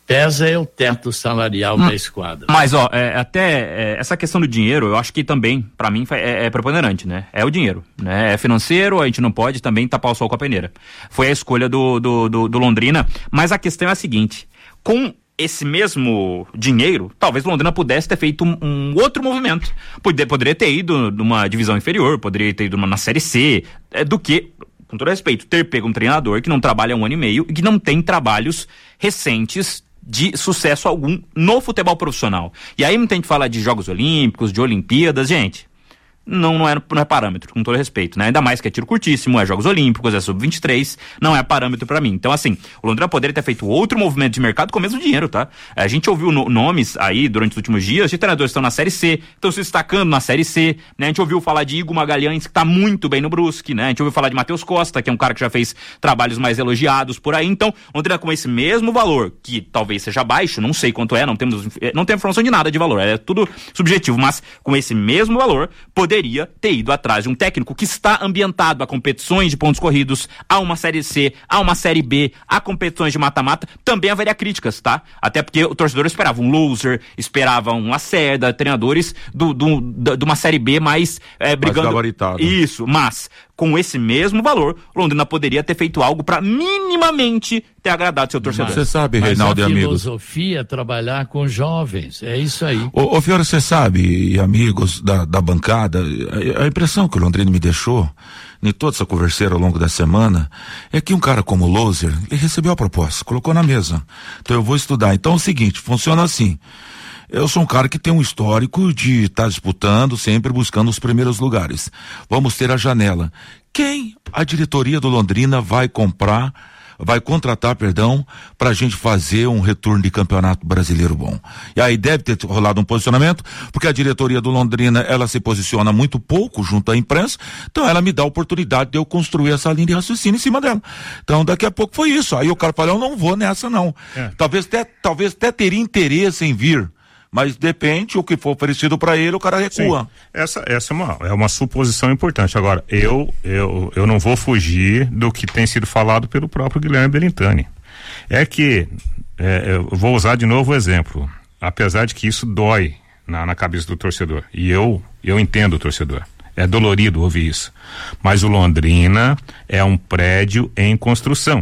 Speaker 15: pesa é o teto salarial hum, da esquadra.
Speaker 4: Mas, ó, é, até é, essa questão do dinheiro, eu acho que também, para mim, é, é preponderante, né? É o dinheiro, né? É financeiro, a gente não pode também tapar o sol com a peneira. Foi a escolha do, do, do, do Londrina, mas a questão é a seguinte, com esse mesmo dinheiro, talvez Londrina pudesse ter feito um, um outro movimento. Poder, poderia ter ido numa divisão inferior, poderia ter ido numa, na Série C, é, do que, com todo respeito, ter pego um treinador que não trabalha há um ano e meio e que não tem trabalhos recentes de sucesso algum no futebol profissional. E aí muita gente fala de Jogos Olímpicos, de Olimpíadas, gente, não, não, é, não é parâmetro, com todo respeito, né? Ainda mais que é tiro curtíssimo, é Jogos Olímpicos, é sub vinte e três, não é parâmetro pra mim. Então, assim, o Londrina poderia ter feito outro movimento de mercado com o mesmo dinheiro, tá? A gente ouviu no, nomes aí durante os últimos dias de treinadores que estão na Série C, estão se destacando na Série C, né? A gente ouviu falar de Igor Magalhães, que tá muito bem no Brusque, né? A gente ouviu falar de Matheus Costa, que é um cara que já fez trabalhos mais elogiados por aí. Então, Londrina com esse mesmo valor, que talvez seja baixo, não sei quanto é, não temos, não tem informação de nada de valor, é tudo subjetivo, mas com esse mesmo valor, poderia ter ido atrás de um técnico que está ambientado a competições de pontos corridos, a uma Série C, a uma Série B, a competições de mata-mata. Também haveria críticas, tá? Até porque o torcedor esperava um loser, esperava um Lacerda, treinadores do, do, do, de uma Série B mais é, brigando. Mais
Speaker 6: gabaritado.
Speaker 4: Isso, mas com esse mesmo valor, Londrina poderia ter feito algo para minimamente ter agradado seu torcedor.
Speaker 6: Você sabe, Reinaldo e amigos.
Speaker 15: A filosofia é trabalhar com jovens, é isso aí.
Speaker 6: Ô, ô Fiore, você sabe, e amigos da, da bancada, a, a impressão que o Londrina me deixou em toda essa converseira ao longo da semana é que um cara como o Loser, ele recebeu a proposta, colocou na mesa. Então eu vou estudar. Então é o seguinte, funciona assim. Eu sou um cara que tem um histórico de estar tá disputando, sempre buscando os primeiros lugares. Vamos ter a janela. Quem a diretoria do Londrina vai comprar, vai contratar, perdão, pra gente fazer um retorno de campeonato brasileiro bom? E aí deve ter rolado um posicionamento, porque a diretoria do Londrina, ela se posiciona muito pouco junto à imprensa, então ela me dá a oportunidade de eu construir essa linha de raciocínio em cima dela. Então daqui a pouco foi isso. Aí o cara falou, eu não vou nessa não. É. Talvez até, talvez até teria interesse em vir, mas depende, o que for oferecido para ele, o cara recua.
Speaker 5: Sim. Essa, essa é, uma, é uma suposição importante. Agora, eu, eu, eu não vou fugir do que tem sido falado pelo próprio Guilherme Belintani. É que, é, eu vou usar de novo o exemplo, apesar de que isso dói na, na cabeça do torcedor, e eu, eu entendo o torcedor. É dolorido ouvir isso. Mas o Londrina é um prédio em construção,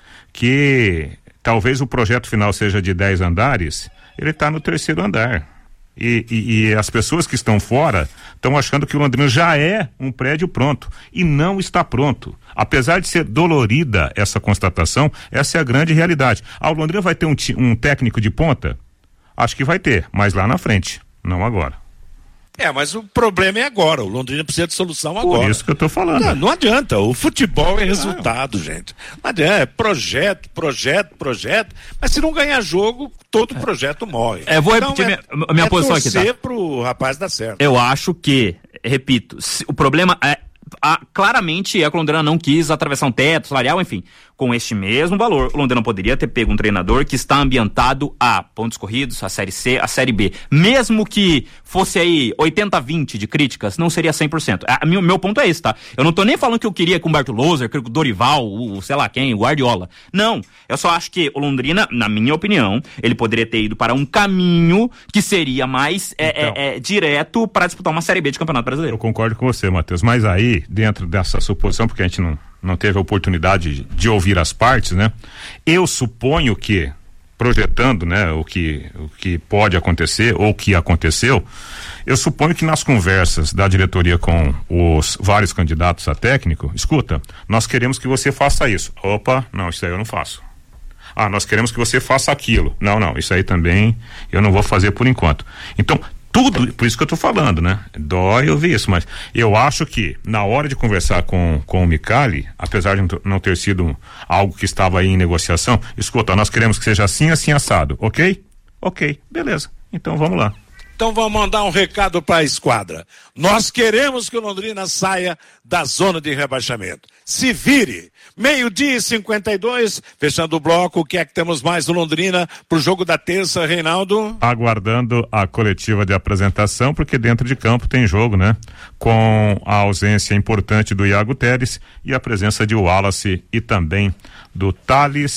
Speaker 5: que talvez o projeto final seja de dez andares, ele está no terceiro andar. E, e, e as pessoas que estão fora estão achando que o Londrina já é um prédio pronto. E não está pronto. Apesar de ser dolorida essa constatação, essa é a grande realidade. Ah, o Londrina vai ter um, um técnico de ponta? Acho que vai ter, mas lá na frente, não agora.
Speaker 3: É, mas o problema é agora, o Londrina precisa de solução agora.
Speaker 5: Por isso que eu tô falando.
Speaker 3: Não, não adianta, o futebol é resultado, não. gente. Não adianta, é projeto, projeto, projeto, mas se não ganhar jogo, todo projeto morre.
Speaker 4: É, vou repetir então, minha,
Speaker 3: é,
Speaker 4: minha
Speaker 3: é
Speaker 4: posição aqui, tá?
Speaker 3: torcer pro rapaz dar certo.
Speaker 4: Eu acho que, repito, se, o problema é, a, claramente é que o Londrina não quis atravessar um teto salarial, enfim. Com este mesmo valor, o Londrina poderia ter pego um treinador que está ambientado a pontos corridos, a Série C, a Série B. Mesmo que fosse aí oitenta a vinte de críticas, não seria cem por cento. A, meu, meu ponto é esse, tá? Eu não tô nem falando que eu queria com o Humberto Louser, com o Dorival, o sei lá quem, o Guardiola. Não. Eu só acho que o Londrina, na minha opinião, ele poderia ter ido para um caminho que seria mais é, então, é, é, direto para disputar uma Série B de Campeonato Brasileiro.
Speaker 5: Eu concordo com você, Matheus. Mas aí, dentro dessa suposição, porque a gente não não teve a oportunidade de, de ouvir as partes, né? Eu suponho que, projetando, né, o que, o que pode acontecer, ou o que aconteceu, eu suponho que nas conversas da diretoria com os vários candidatos a técnico, escuta, nós queremos que você faça isso. Opa, não, isso aí eu não faço. Ah, nós queremos que você faça aquilo. Não, não, isso aí também eu não vou fazer por enquanto. Então, tudo, por isso que eu tô falando, né? Dói ouvir isso, mas eu acho que na hora de conversar com, com o Micali, apesar de não ter sido algo que estava aí em negociação, escuta, nós queremos que seja assim, assim, assado, ok? Ok, beleza, então vamos lá.
Speaker 3: Então vamos mandar um recado para a esquadra. Nós queremos que o Londrina saia da zona de rebaixamento. Se vire. Meio-dia e cinquenta e dois, fechando o bloco, o que é que temos mais no Londrina pro jogo da terça, Reinaldo?
Speaker 5: Aguardando a coletiva de apresentação, porque dentro de campo tem jogo, né? Com a ausência importante do Iago Teres e a presença de Wallace e também do Thales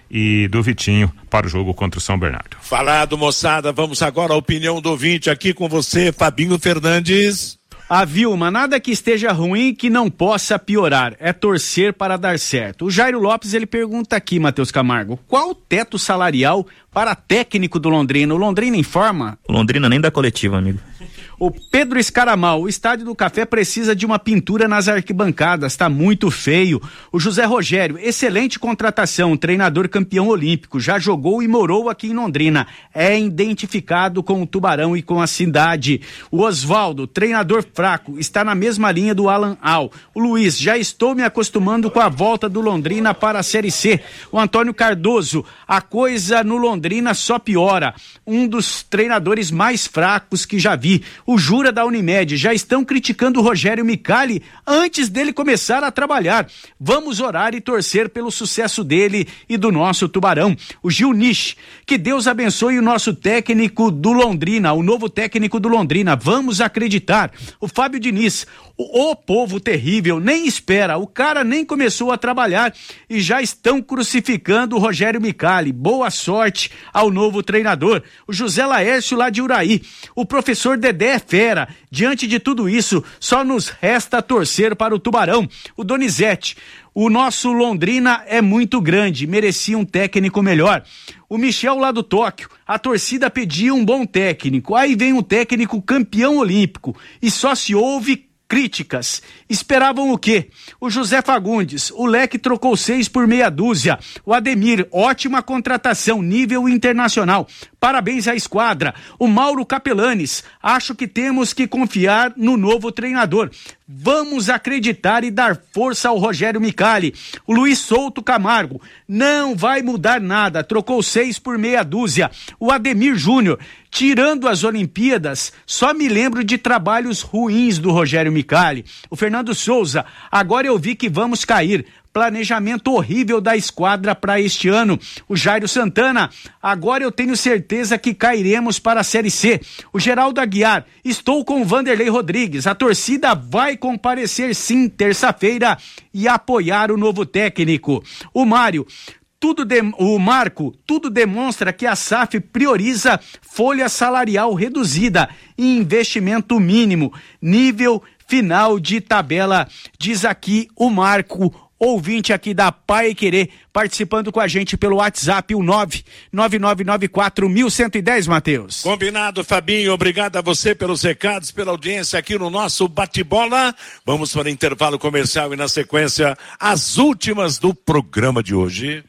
Speaker 5: e do Vitinho para o jogo contra o São Bernardo.
Speaker 3: Falado, moçada, vamos agora à opinião do ouvinte aqui com você, Fabinho Fernandes.
Speaker 2: A Vilma, nada que esteja ruim que não possa piorar, é torcer para dar certo. O Jairo Lopes, ele pergunta aqui, Matheus Camargo, qual o teto salarial para técnico do Londrina? O Londrina informa?
Speaker 4: O Londrina nem dá coletiva, amigo.
Speaker 2: O Pedro Escaramal, o Estádio do Café precisa de uma pintura nas arquibancadas, tá muito feio. O José Rogério, excelente contratação, treinador campeão olímpico, já jogou e morou aqui em Londrina, é identificado com o Tubarão e com a cidade. O Oswaldo, treinador fraco, está na mesma linha do Alan Al. O Luiz, já estou me acostumando com a volta do Londrina para a Série C. O Antônio Cardoso, a coisa no Londrina só piora, um dos treinadores mais fracos que já vi. O Jura da Unimed, já estão criticando o Rogério Micali antes dele começar a trabalhar. Vamos orar e torcer pelo sucesso dele e do nosso Tubarão. O Gil Nish, que Deus abençoe o nosso técnico do Londrina, o novo técnico do Londrina. Vamos acreditar. O Fábio Diniz, o, o povo terrível, nem espera, o cara nem começou a trabalhar e já estão crucificando o Rogério Micali. Boa sorte ao novo treinador. O José Laércio lá de Uraí, o professor Dedé é fera. Diante de tudo isso, só nos resta torcer para o Tubarão. O Donizete, o nosso Londrina é muito grande, merecia um técnico melhor. O Michel lá do Tóquio, a torcida pedia um bom técnico, aí vem um técnico campeão olímpico e só se ouve críticas. Esperavam o quê? O José Fagundes, o Leque trocou seis por meia dúzia. O Ademir, ótima contratação, nível internacional. Parabéns à esquadra. O Mauro Capelanes, acho que temos que confiar no novo treinador. Vamos acreditar e dar força ao Rogério Micali. O Luiz Souto Camargo, não vai mudar nada, trocou seis por meia dúzia. O Ademir Júnior, tirando as Olimpíadas, só me lembro de trabalhos ruins do Rogério Micali. O Fernando Souza, agora eu vi que vamos cair. Planejamento horrível da esquadra para este ano. O Jairo Santana, agora eu tenho certeza que cairemos para a Série C. O Geraldo Aguiar, estou com o Vanderlei Rodrigues. A torcida vai comparecer sim terça-feira e apoiar o novo técnico. O Mário, Tudo de, o Marco, tudo demonstra que a S A F prioriza folha salarial reduzida e investimento mínimo, nível final de tabela, diz aqui o Marco, ouvinte aqui da Pai Querer, participando com a gente pelo WhatsApp, o nove nove nove nove quatro um um zero, Matheus.
Speaker 3: Combinado, Fabinho, obrigado a você pelos recados, pela audiência aqui no nosso bate-bola. Vamos para o intervalo comercial e na sequência, as últimas do programa de hoje.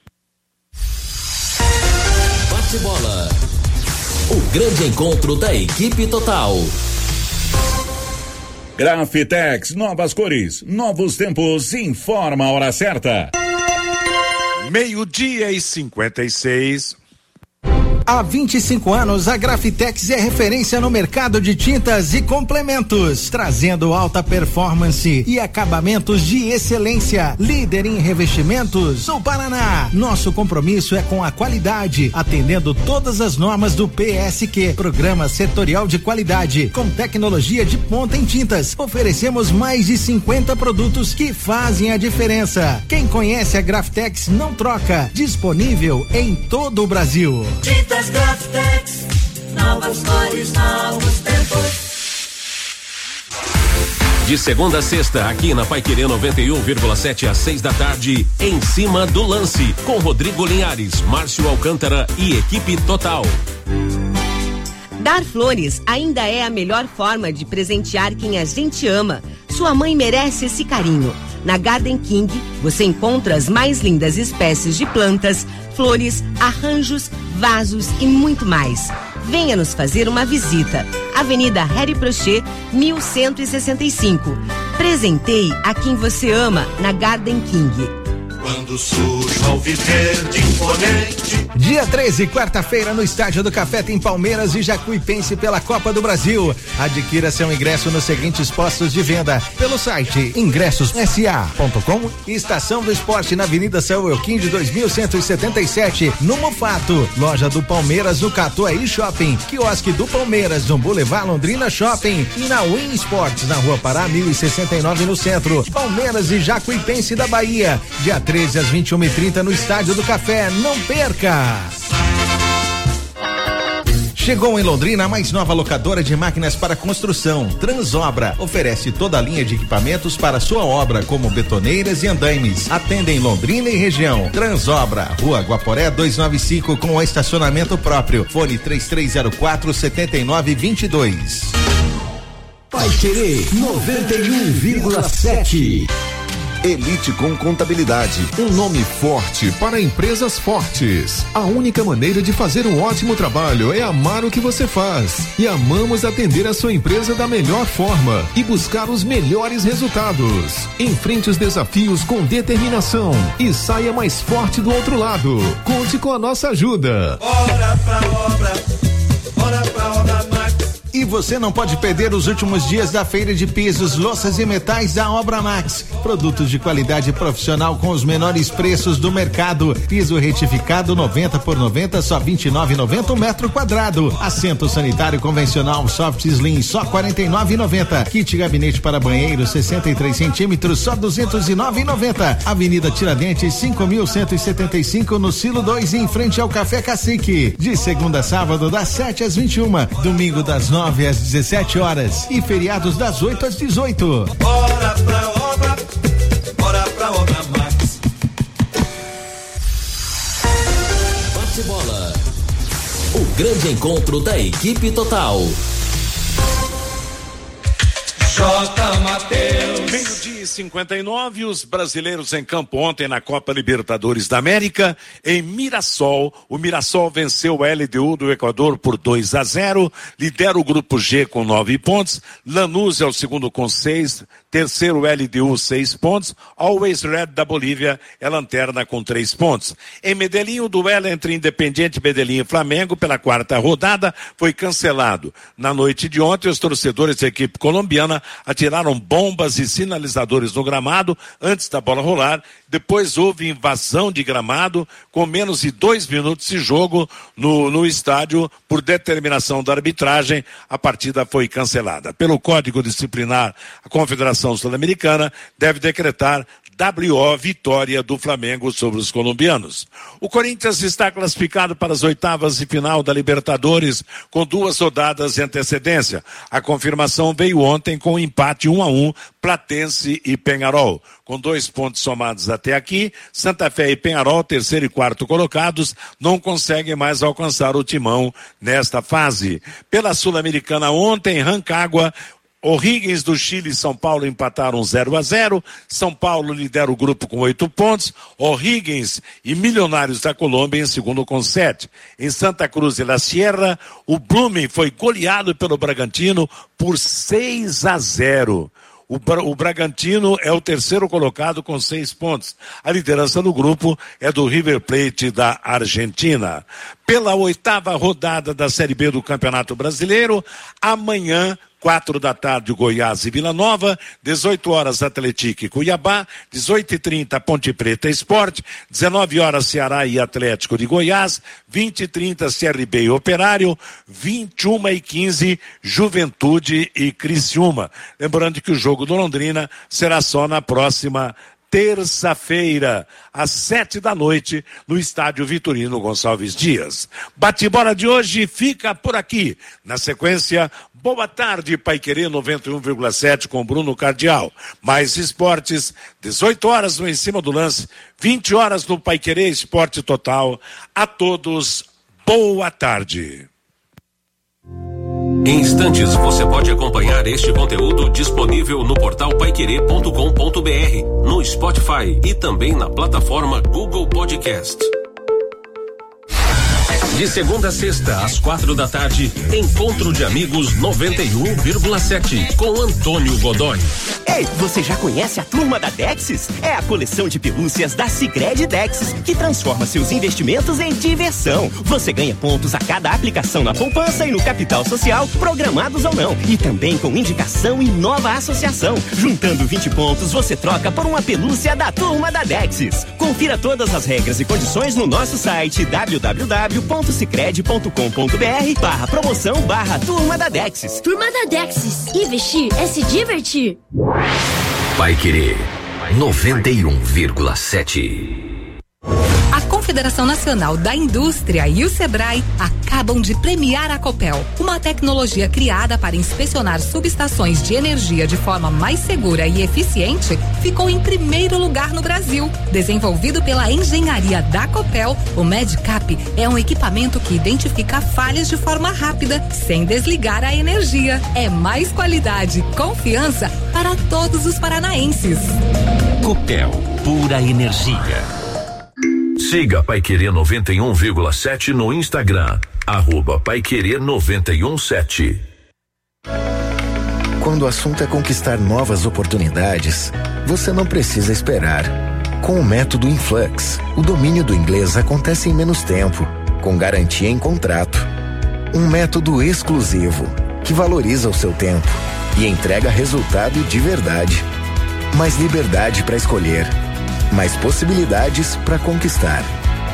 Speaker 13: Bate-bola. O grande encontro da equipe total.
Speaker 16: Grafitex, novas cores, novos tempos, informa a hora certa.
Speaker 3: Meio-dia e cinquenta e seis.
Speaker 9: Há vinte e cinco anos, a Grafitex é referência no mercado de tintas e complementos, trazendo alta performance e acabamentos de excelência. Líder em revestimentos do Paraná. Nosso compromisso é com a qualidade, atendendo todas as normas do P S Q, Programa Setorial de Qualidade, com tecnologia de ponta em tintas. Oferecemos mais de cinquenta produtos que fazem a diferença. Quem conhece a Grafitex não troca. Disponível em todo o Brasil.
Speaker 10: Tintas Grafitex, novas cores, novos tempos.
Speaker 7: De segunda a sexta, aqui na Paiquerê noventa e um vírgula sete às seis da tarde, em cima do lance, com Rodrigo Linhares, Márcio Alcântara e equipe total.
Speaker 17: Dar flores ainda é a melhor forma de presentear quem a gente ama. Sua mãe merece esse carinho. Na Garden King, você encontra as mais lindas espécies de plantas, flores, arranjos, vasos e muito mais. Venha nos fazer uma visita. Avenida Harry Prochet, mil cento e sessenta e cinco. Presenteie a quem você ama na Garden King.
Speaker 10: Quando surge ao viver de imponente.
Speaker 9: Dia treze, quarta-feira, no Estádio do Café tem Palmeiras e Jacuipense pela Copa do Brasil. Adquira seu ingresso nos seguintes postos de venda pelo site ingressos s a ponto com e Estação do Esporte na Avenida São Euquim de dois mil cento e setenta e sete, no Mufato. Loja do Palmeiras no Catuaí Shopping. Quiosque do Palmeiras no Boulevard Londrina Shopping e na Win Sports na Rua Pará mil e sessenta e nove no centro. Palmeiras e Jacuipense da Bahia. Dia treze às vinte e uma e trinta no Estádio do Café. Não perca! Chegou em Londrina a mais nova locadora de máquinas para construção, Transobra. Oferece toda a linha de equipamentos para sua obra, como betoneiras e andaimes. Atendem Londrina e região. Transobra, Rua Guaporé duzentos e noventa e cinco, com estacionamento próprio. Fone três três zero quatro, sete nove dois dois.
Speaker 18: Paiquerê noventa e um vírgula sete.
Speaker 19: Elite com Contabilidade, um nome forte para empresas fortes. A única maneira de fazer um ótimo trabalho é amar o que você faz. E amamos atender a sua empresa da melhor forma e buscar os melhores resultados. Enfrente os desafios com determinação e saia mais forte do outro lado. Conte com a nossa ajuda.
Speaker 10: Bora pra obra, bora pra obra Max.
Speaker 9: E você não pode perder os últimos dias da feira de pisos, louças e metais da Obra Max. Produtos de qualidade profissional com os menores preços do mercado. Piso retificado noventa por noventa, só vinte e nove reais e noventa centavos o metro quadrado. Assento sanitário convencional Soft Slim, só quarenta e nove reais e noventa centavos. Kit gabinete para banheiro sessenta e três centímetros, só duzentos e nove reais e noventa centavos. Avenida Tiradentes, cinco mil cento e setenta e cinco, no Silo dois, em frente ao Café Cacique. De segunda a sábado, das sete às vinte e uma, domingo das nove às dezessete horas e feriados das oito às dezoito.
Speaker 10: Bora pra obra, bora pra obra Max.
Speaker 13: Bate bola. O grande encontro da equipe total.
Speaker 10: J. Mateus.
Speaker 3: Meio-dia e cinquenta e nove, os brasileiros em campo ontem na Copa Libertadores da América, em Mirassol. O Mirassol venceu o L D U do Equador por dois a zero, lidera o grupo G com nove pontos, Lanús é o segundo com seis, terceiro L D U seis pontos, Always Red da Bolívia é lanterna com três pontos. Em Medellín, o duelo entre Independiente Medellín e Flamengo pela quarta rodada foi cancelado. Na noite de ontem, os torcedores da equipe colombiana atiraram bombas e sinalizadores no gramado antes da bola rolar. Depois houve invasão de gramado com menos de dois minutos de jogo no, no estádio. Por determinação da arbitragem, a partida foi cancelada. Pelo Código Disciplinar, a Confederação Sul-Americana deve decretar W O vitória do Flamengo sobre os colombianos. O Corinthians está classificado para as oitavas de final da Libertadores com duas rodadas de antecedência. A confirmação veio ontem com um empate um a um, Platense e Peñarol. Com dois pontos somados até aqui, Santa Fé e Peñarol, terceiro e quarto colocados, não conseguem mais alcançar o timão nesta fase. Pela Sul-Americana ontem, Rancagua, O'Higgins do Chile e São Paulo empataram zero a zero. São Paulo lidera o grupo com oito pontos. O'Higgins e Milionários da Colômbia em segundo com sete. Em Santa Cruz de la Sierra, o Blooming foi goleado pelo Bragantino por seis a zero. O, Bra- o Bragantino é o terceiro colocado com seis pontos. A liderança do grupo é do River Plate da Argentina. Pela oitava rodada da Série B do Campeonato Brasileiro, amanhã, quatro da tarde, Goiás e Vila Nova, dezoito horas, Atlético e Cuiabá, dezoito e trinta, Ponte Preta Esporte, dezenove horas, Ceará e Atlético de Goiás, vinte e trinta, C R B e Operário, vinte e uma e quinze, Juventude e Criciúma. Lembrando que o jogo do Londrina será só na próxima terça-feira, às sete da noite, no estádio Vitorino Gonçalves Dias. Bate-bola de hoje fica por aqui. Na sequência, boa tarde, Paiquerê noventa e um vírgula sete com Bruno Cardial. Mais esportes, dezoito horas no Em Cima do Lance, vinte horas no Paiquerê Esporte Total. A todos, boa tarde.
Speaker 7: Em instantes, você pode acompanhar este conteúdo disponível no portal paiquerê ponto com ponto br, no Spotify e também na plataforma Google Podcast. De segunda a sexta, às quatro da tarde, Encontro de Amigos noventa e um vírgula sete, com Antônio Godoy.
Speaker 20: Ei, você já conhece a Turma da Dexis? É a coleção de pelúcias da Sicredi Dexis, que transforma seus investimentos em diversão. Você ganha pontos a cada aplicação na poupança e no capital social, programados ou não. E também com indicação e nova associação. Juntando vinte pontos, você troca por uma pelúcia da Turma da Dexis. Confira todas as regras e condições no nosso site w w w ponto sicredi ponto com ponto br barra promoção barra Turma da Dexis.
Speaker 21: Turma da Dexis. Investir é se divertir.
Speaker 7: Paiquerê
Speaker 18: noventa e um vírgula sete.
Speaker 21: A Confederação Nacional da Indústria e o Sebrae acabam de premiar a Copel, uma tecnologia criada para inspecionar subestações de energia de forma mais segura e eficiente, ficou em primeiro lugar no Brasil. Desenvolvido pela engenharia da Copel, o MedCap é um equipamento que identifica falhas de forma rápida, sem desligar a energia. É mais qualidade e confiança para todos os paranaenses.
Speaker 18: Copel, pura energia. Siga Paiquerê noventa e um vírgula sete no Instagram, arroba Paiquerê noventa e um sete.
Speaker 22: Quando o assunto é conquistar novas oportunidades, você não precisa esperar. Com o método Influx, o domínio do inglês acontece em menos tempo, com garantia em contrato. Um método exclusivo, que valoriza o seu tempo e entrega resultado de verdade. Mais liberdade para escolher. Mais possibilidades para conquistar.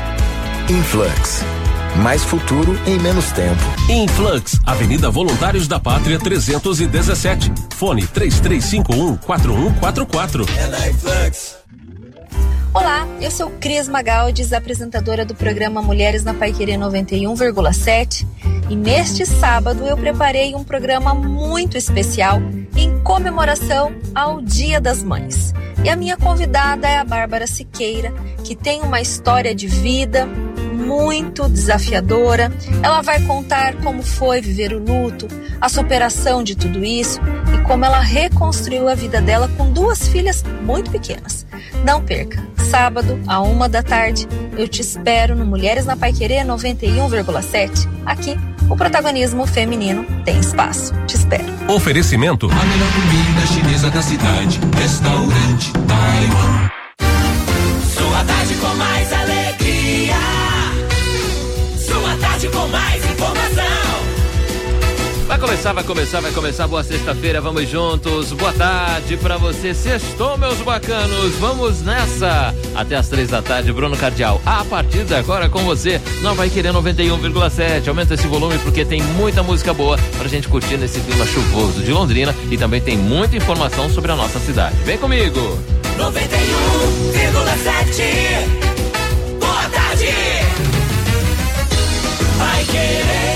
Speaker 22: Influx. Mais futuro em menos tempo.
Speaker 7: Influx, Avenida Voluntários da Pátria trezentos e dezessete. Fone três três cinco um, quatro um quatro quatro.
Speaker 10: É da Influx.
Speaker 23: Olá, eu sou Cris Magaldes, apresentadora do programa Mulheres na Paiquerê noventa e um vírgula sete, e neste sábado eu preparei um programa muito especial em comemoração ao Dia das Mães. E a minha convidada é a Bárbara Siqueira, que tem uma história de vida muito desafiadora. Ela vai contar como foi viver o luto, a superação de tudo isso e como ela reconstruiu a vida dela com duas filhas muito pequenas. Não perca, sábado, à uma da tarde, eu te espero no Mulheres na Paiquerê noventa e um vírgula sete. Aqui, o protagonismo feminino tem espaço. Te espero.
Speaker 7: Oferecimento.
Speaker 10: A melhor comida chinesa da cidade, Restaurante Taiwan. Sua tarde com mais alegria. Sua tarde com mais informação.
Speaker 24: Vai começar, vai começar, vai começar. Boa sexta-feira, vamos juntos. Boa tarde pra você. Sextou, meus bacanos. Vamos nessa. Até as três da tarde, Bruno Cardial. A partir de agora com você, não vai querer noventa e um vírgula sete. Aumenta esse volume porque tem muita música boa pra gente curtir nesse clima chuvoso de Londrina e também tem muita informação sobre a nossa cidade. Vem comigo.
Speaker 10: noventa e um vírgula sete. Boa tarde. Vai querer.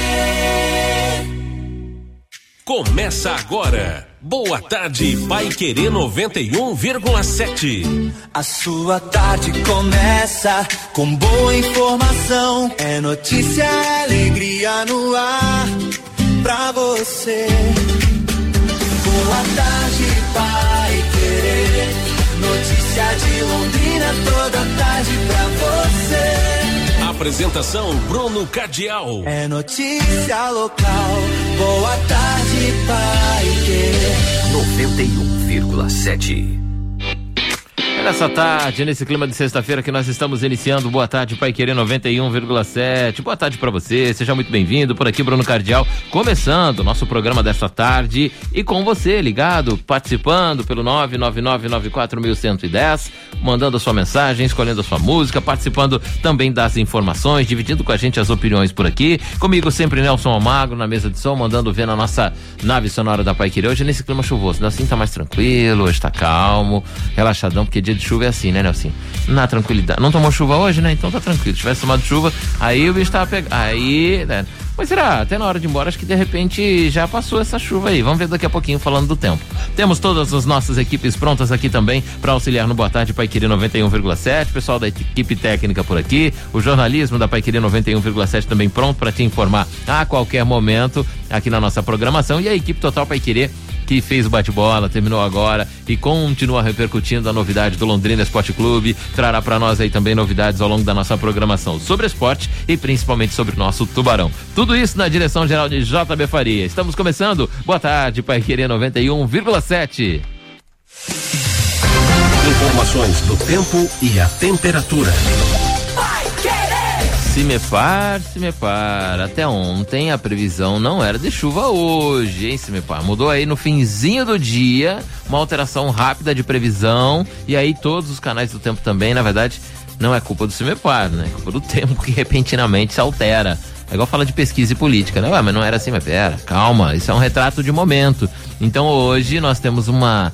Speaker 7: Começa agora. Boa tarde, Paiquerê noventa e um vírgula sete.
Speaker 10: A sua tarde começa com boa informação. É notícia, alegria no ar pra você. Boa tarde, Paiquerê. Notícia de Londrina toda tarde pra você.
Speaker 7: Apresentação Bruno Cardial.
Speaker 10: É notícia local. Boa tarde, Paiquerê
Speaker 18: noventa e um vírgula sete.
Speaker 24: Nessa tarde, nesse clima de sexta-feira que nós estamos iniciando, boa tarde, Paiquerê noventa e um vírgula sete. Boa tarde pra você, seja muito bem-vindo. Por aqui, Bruno Cardial, começando o nosso programa desta tarde e com você, ligado, participando pelo nove nove nove nove quatro um um zero, mandando a sua mensagem, escolhendo a sua música, participando também das informações, dividindo com a gente as opiniões por aqui. Comigo sempre Nelson Almagro na mesa de som, mandando ver na nossa nave sonora da Paiquerê. Hoje nesse clima chuvoso, né? Assim tá mais tranquilo, hoje tá calmo, relaxadão, porque dia de chuva é assim, né, Nelson? Na tranquilidade. Não tomou chuva hoje, né? Então tá tranquilo. Se tivesse tomado chuva, aí o bicho tava pegando. Aí, né? Mas será? Até na hora de ir embora, acho que de repente já passou essa chuva aí. Vamos ver daqui a pouquinho falando do tempo. Temos todas as nossas equipes prontas aqui também para auxiliar no Boa Tarde Paiquerê noventa e um vírgula sete. Pessoal da equipe técnica por aqui. O jornalismo da Paiquerê noventa e um vírgula sete também pronto para te informar a qualquer momento aqui na nossa programação. E a equipe Total Paiquerê, que fez o bate-bola, terminou agora e continua repercutindo a novidade do Londrina Esporte Clube, trará para nós aí também novidades ao longo da nossa programação sobre esporte e principalmente sobre o nosso Tubarão. Tudo isso na direção geral de J B Faria. Estamos começando. Boa tarde, Paiquerê noventa e um vírgula sete.
Speaker 7: Informações do tempo e a temperatura.
Speaker 24: Se me par, se me par, até ontem a previsão não era de chuva hoje, hein, se me par. Mudou aí no finzinho do dia, uma alteração rápida de previsão, e aí todos os canais do tempo também, na verdade, não é culpa do Cimepar, né? É culpa do tempo que repentinamente se altera. É igual fala de pesquisa e política, né? Ué, mas não era assim, mas pera, calma, isso é um retrato de momento. Então hoje nós temos uma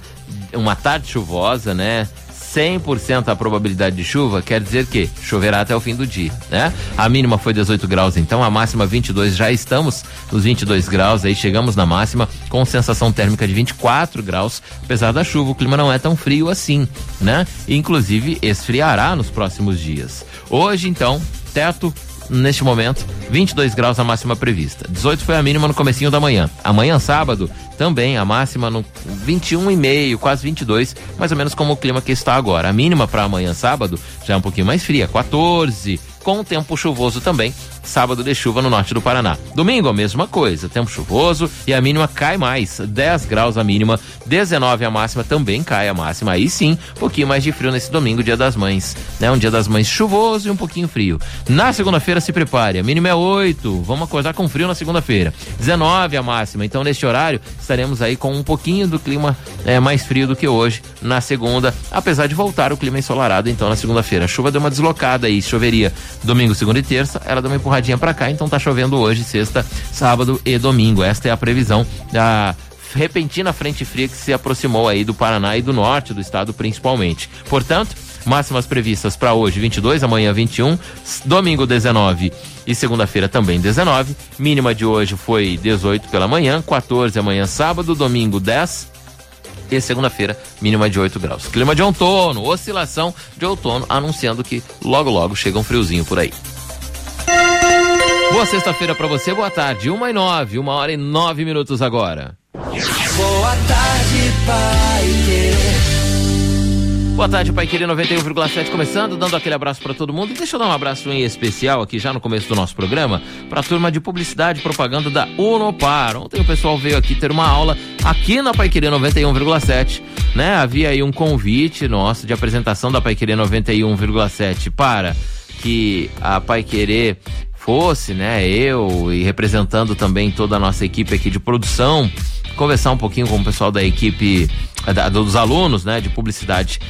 Speaker 24: uma tarde chuvosa, né? cem por cento a probabilidade de chuva, quer dizer que choverá até o fim do dia, né? A mínima foi dezoito graus, então a máxima vinte e dois, já estamos nos vinte e dois graus, aí chegamos na máxima com sensação térmica de vinte e quatro graus, apesar da chuva, o clima não é tão frio assim, né? Inclusive esfriará nos próximos dias. Hoje, então, teto neste momento, vinte e dois graus a máxima prevista. dezoito foi a mínima no comecinho da manhã. Amanhã, sábado, também a máxima no vinte e um e meio, quase vinte e dois, mais ou menos como o clima que está agora. A mínima para amanhã, sábado, já é um pouquinho mais fria, quatorze, com tempo chuvoso também. Sábado de chuva no norte do Paraná. Domingo, a mesma coisa, tempo chuvoso e a mínima cai mais, dez graus a mínima, dezenove a máxima, também cai a máxima. Aí sim, um pouquinho mais de frio nesse domingo, dia das mães, né? Um dia das mães chuvoso e um pouquinho frio. Na segunda-feira se prepare, a mínima é oito, vamos acordar com frio na segunda-feira, dezenove a máxima, então neste horário estaremos aí com um pouquinho do clima é, mais frio do que hoje na segunda, apesar de voltar o clima ensolarado então na segunda-feira. A chuva deu uma deslocada aí, choveria domingo, segunda e terça, ela deu uma empurradinha pra cá, então tá chovendo hoje, sexta, sábado e domingo. Esta é a previsão da repentina frente fria que se aproximou aí do Paraná e do norte do estado principalmente. Portanto, máximas previstas para hoje vinte e dois, amanhã vinte e um, domingo dezenove e segunda-feira também dezenove. Mínima de hoje foi dezoito pela manhã, quatorze amanhã sábado, domingo dez e segunda-feira mínima de oito graus. Clima de outono, oscilação de outono, anunciando que logo logo chega um friozinho por aí. Boa sexta-feira pra você, boa tarde, uma e nove, uma hora e nove minutos agora.
Speaker 10: Boa tarde, Pai Querer.
Speaker 24: Boa tarde, Pai Querer noventa e um vírgula sete, começando, dando aquele abraço pra todo mundo. E deixa eu dar um abraço em especial aqui já no começo do nosso programa pra turma de publicidade e propaganda da Unopar. Ontem o pessoal veio aqui ter uma aula aqui na Pai Querer noventa e um vírgula sete, né? Havia aí um convite nosso de apresentação da Pai Querer noventa e um vírgula sete para que a Pai Querer fosse, né, eu e representando também toda a nossa equipe aqui de produção, conversar um pouquinho com o pessoal da equipe, da, dos alunos, né, de publicidade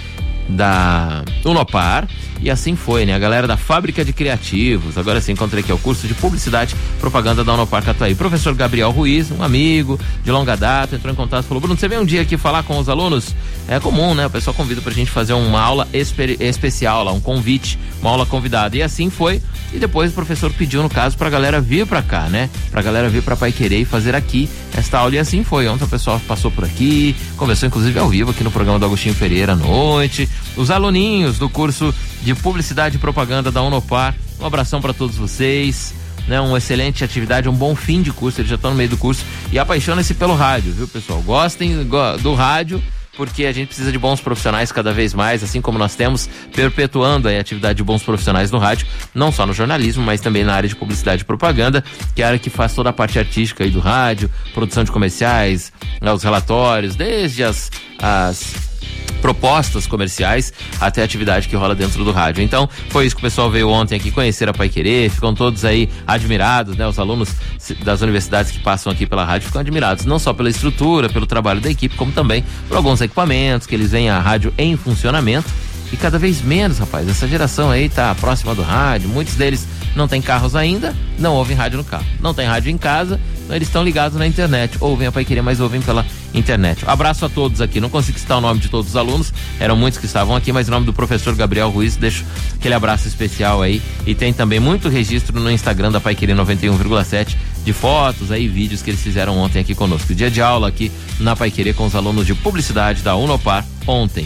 Speaker 24: da Unopar, e assim foi, né? A galera da Fábrica de Criativos, agora sim encontrei aqui o curso de Publicidade e Propaganda da Unopar Catuaí. Professor Gabriel Ruiz, um amigo de longa data, entrou em contato e falou: Bruno, você vem um dia aqui falar com os alunos? É comum, né? O pessoal convida pra gente fazer uma aula espe- especial lá, um convite, uma aula convidada, e assim foi. E depois o professor pediu, no caso, pra galera vir pra cá, né? Pra galera vir pra Pai Querer e fazer aqui esta aula, e assim foi. Ontem o pessoal passou por aqui, conversou inclusive ao vivo aqui no programa do Agostinho Pereira à noite. Os aluninhos do curso de Publicidade e Propaganda da Unopar, um abração pra todos vocês, né? Uma excelente atividade, um bom fim de curso, eles já estão no meio do curso, e apaixonem-se pelo rádio, viu, pessoal? Gostem do rádio, porque a gente precisa de bons profissionais cada vez mais, assim como nós temos, perpetuando a atividade de bons profissionais no rádio, não só no jornalismo, mas também na área de publicidade e propaganda, que é a área que faz toda a parte artística aí do rádio, produção de comerciais, né, os relatórios, desde as, as propostas comerciais até a atividade que rola dentro do rádio. Então, foi isso que o pessoal veio ontem aqui conhecer a Pai Querer, ficam todos aí admirados, né? Os alunos das universidades que passam aqui pela rádio ficam admirados, não só pela estrutura, pelo trabalho da equipe, como também por alguns equipamentos, que eles veem a rádio em funcionamento. E cada vez menos, rapaz, essa geração aí tá próxima do rádio, muitos deles não tem carros ainda, não ouvem rádio no carro, não tem rádio em casa, então eles estão ligados na internet, ouvem a Pai Querer, mas ouvem pela internet. Abraço a todos aqui, não consigo citar o nome de todos os alunos, eram muitos que estavam aqui, mas o nome do professor Gabriel Ruiz, deixo aquele abraço especial aí, e tem também muito registro no Instagram da Pai Querer noventa e um vírgula sete, de fotos aí, vídeos que eles fizeram ontem aqui conosco. Dia de aula aqui na Pai Querer com os alunos de publicidade da Unopar ontem.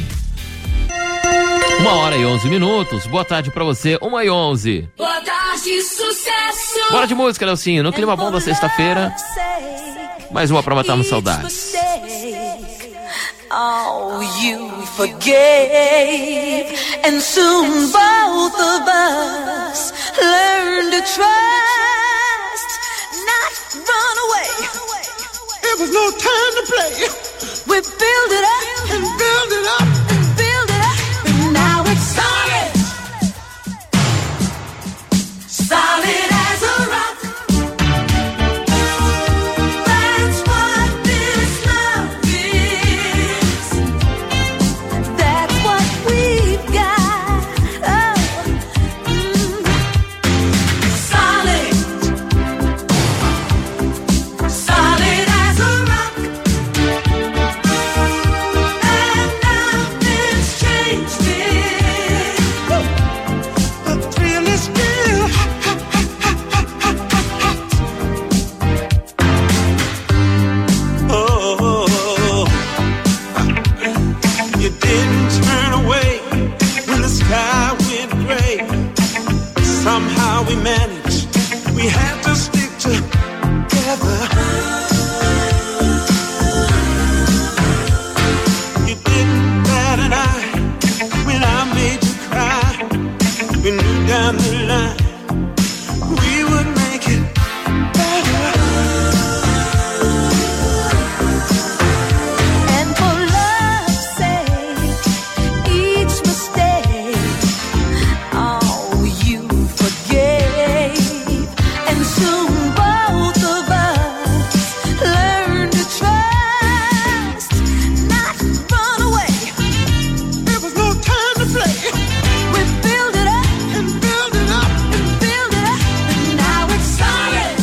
Speaker 24: Uma hora e onze minutos. Boa tarde pra você, uma e onze.
Speaker 10: Boa tarde, sucesso.
Speaker 24: Bora de música, Nelsinho. No clima bom da sexta-feira. Mais uma pra matarmos saudades.
Speaker 10: Oh, you forgave, and soon both of us learn to trust, not run away. It was no time to play. We build it up and build it up. Solid, solid as a rock. That's what this love is. That's what we've got. Oh, mm. Solid, solid as a rock. And how we managed. We had to stick together. You didn't bat an eye when I made you cry. We knew down the line we would make it better.
Speaker 1: And for love's sake, each mistake, oh, you forgave. And soon both of us learned to trust, not run away.
Speaker 10: There was no time to play.
Speaker 1: We build it up and build it up and build it up, and now it's solid,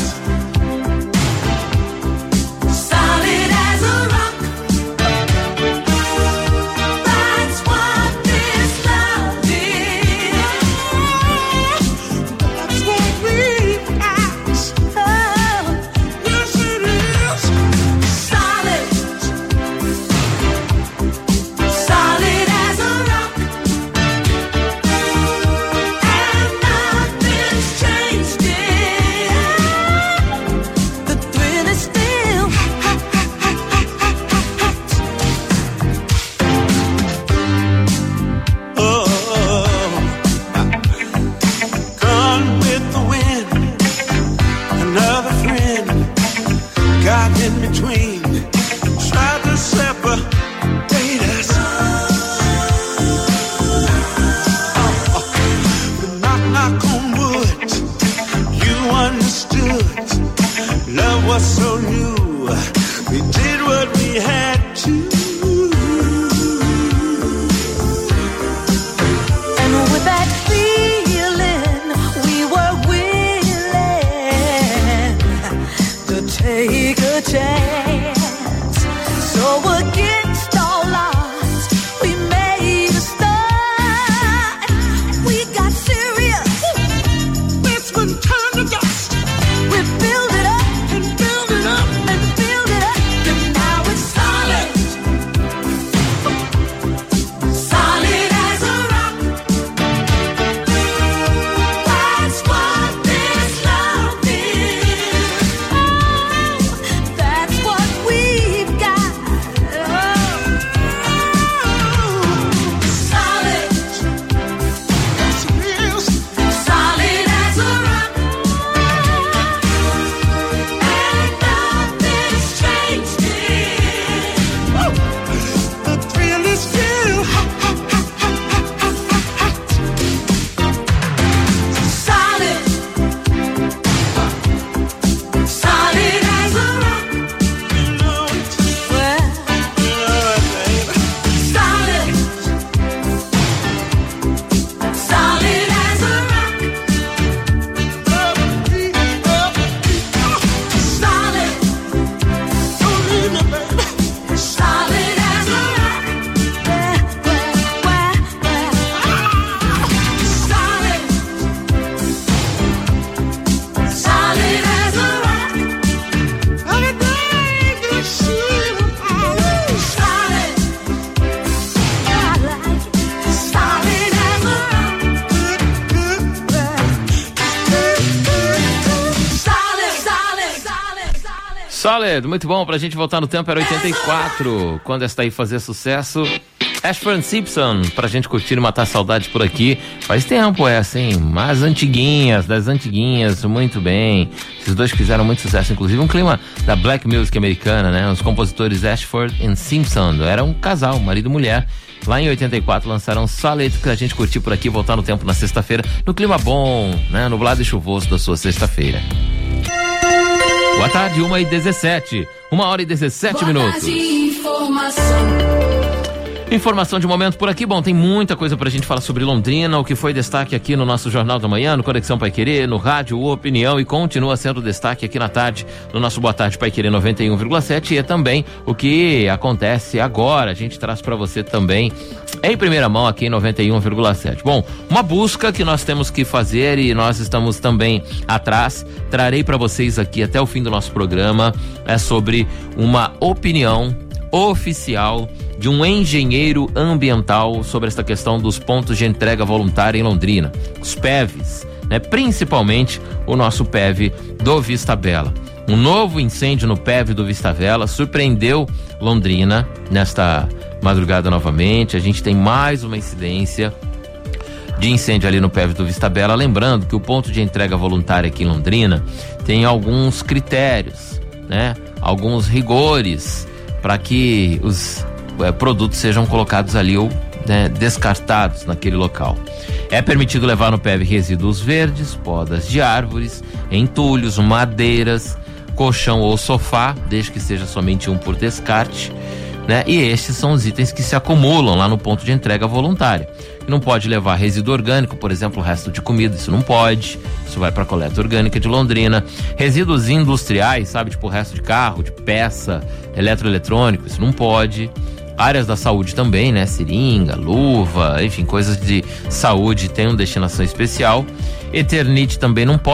Speaker 1: solid as a rock. That's what this love is.
Speaker 10: That's what we've got.
Speaker 1: Oh,
Speaker 10: Yes, it is.
Speaker 1: solid, solid as a rock. And nothing's changed it. The thrill is still
Speaker 10: Oh, gone with the wind. Another friend got in between, tried to separate us. Oh, but knock, knock on wood, you understood. Love was so new, we did what we had to.
Speaker 1: And with that feeling, we were willing to take a chance. So against all odds, we made a start. We got serious.
Speaker 10: That's when time to dust.
Speaker 1: We build it up and build it up and build it up, and now it's solid, solid as a rock. That's what this love is. That's what we've got. Solid,
Speaker 10: Yes, it is.
Speaker 1: solid as a rock. And nothing's changed it.
Speaker 10: The thrill is still
Speaker 1: Solid, solid as a rock. Well, solid, solid as a rock. Solid,
Speaker 10: Don't leave me, baby.
Speaker 1: solid as a rock. Well, well, well, well. Solid, solid as a rock.
Speaker 10: Every day you see me,
Speaker 1: Solid, I like it. Solid as a rock. Solid, solid, solid, solid.
Speaker 24: Solid, muito bom, pra gente voltar no tempo, era oitenta e quatro, quando esta aí fazia sucesso. Ashford Simpson, pra gente curtir e matar saudades por aqui. Faz tempo essa, hein? Mas antiguinhas, das antiguinhas, muito bem. Esses dois fizeram muito sucesso, inclusive um clima da black music americana, né? Os compositores Ashford e Simpson eram um casal, marido e mulher. Lá em oitenta e quatro lançaram Solid, que a gente curtiu por aqui, voltar no tempo na sexta-feira, no clima bom, né? Nublado e chuvoso da sua sexta-feira. Boa tarde, uma e dezessete. Uma hora e dezessete minutos. Informação de momento por aqui. Bom, tem muita coisa pra gente falar sobre Londrina, o que foi destaque aqui no nosso Jornal da Manhã, no Conexão Paiquerê, no rádio, o Opinião, e continua sendo destaque aqui na tarde, no nosso Boa Tarde Paiquerê noventa e um vírgula sete, e é também o que acontece agora. A gente traz pra você também em primeira mão aqui em noventa e um vírgula sete. Bom, uma busca que nós temos que fazer e nós estamos também atrás, trarei pra vocês aqui até o fim do nosso programa, é sobre uma opinião oficial de um engenheiro ambiental sobre esta questão dos pontos de entrega voluntária em Londrina, os P E Vs, né? Principalmente o nosso P E V do Vista Bela. Um novo incêndio no P E V do Vista Bela surpreendeu Londrina nesta madrugada novamente. A gente tem mais uma incidência de incêndio ali no P E V do Vista Bela. Lembrando que o ponto de entrega voluntária aqui em Londrina tem alguns critérios, né? Alguns rigores para que os é, produtos sejam colocados ali ou né, descartados naquele local. É permitido levar no P E V resíduos verdes, podas de árvores, entulhos, madeiras, colchão ou sofá, desde que seja somente um por descarte, né? E estes são os itens que se acumulam lá no ponto de entrega voluntária. Não pode levar resíduo orgânico, por exemplo, resto de comida, isso não pode. Isso vai para a coleta orgânica de Londrina. Resíduos industriais, sabe, tipo resto de carro, de peça, eletroeletrônico, isso não pode. Áreas da saúde também, né? Seringa, luva, enfim, coisas de saúde tem uma destinação especial. Eternite também não pode.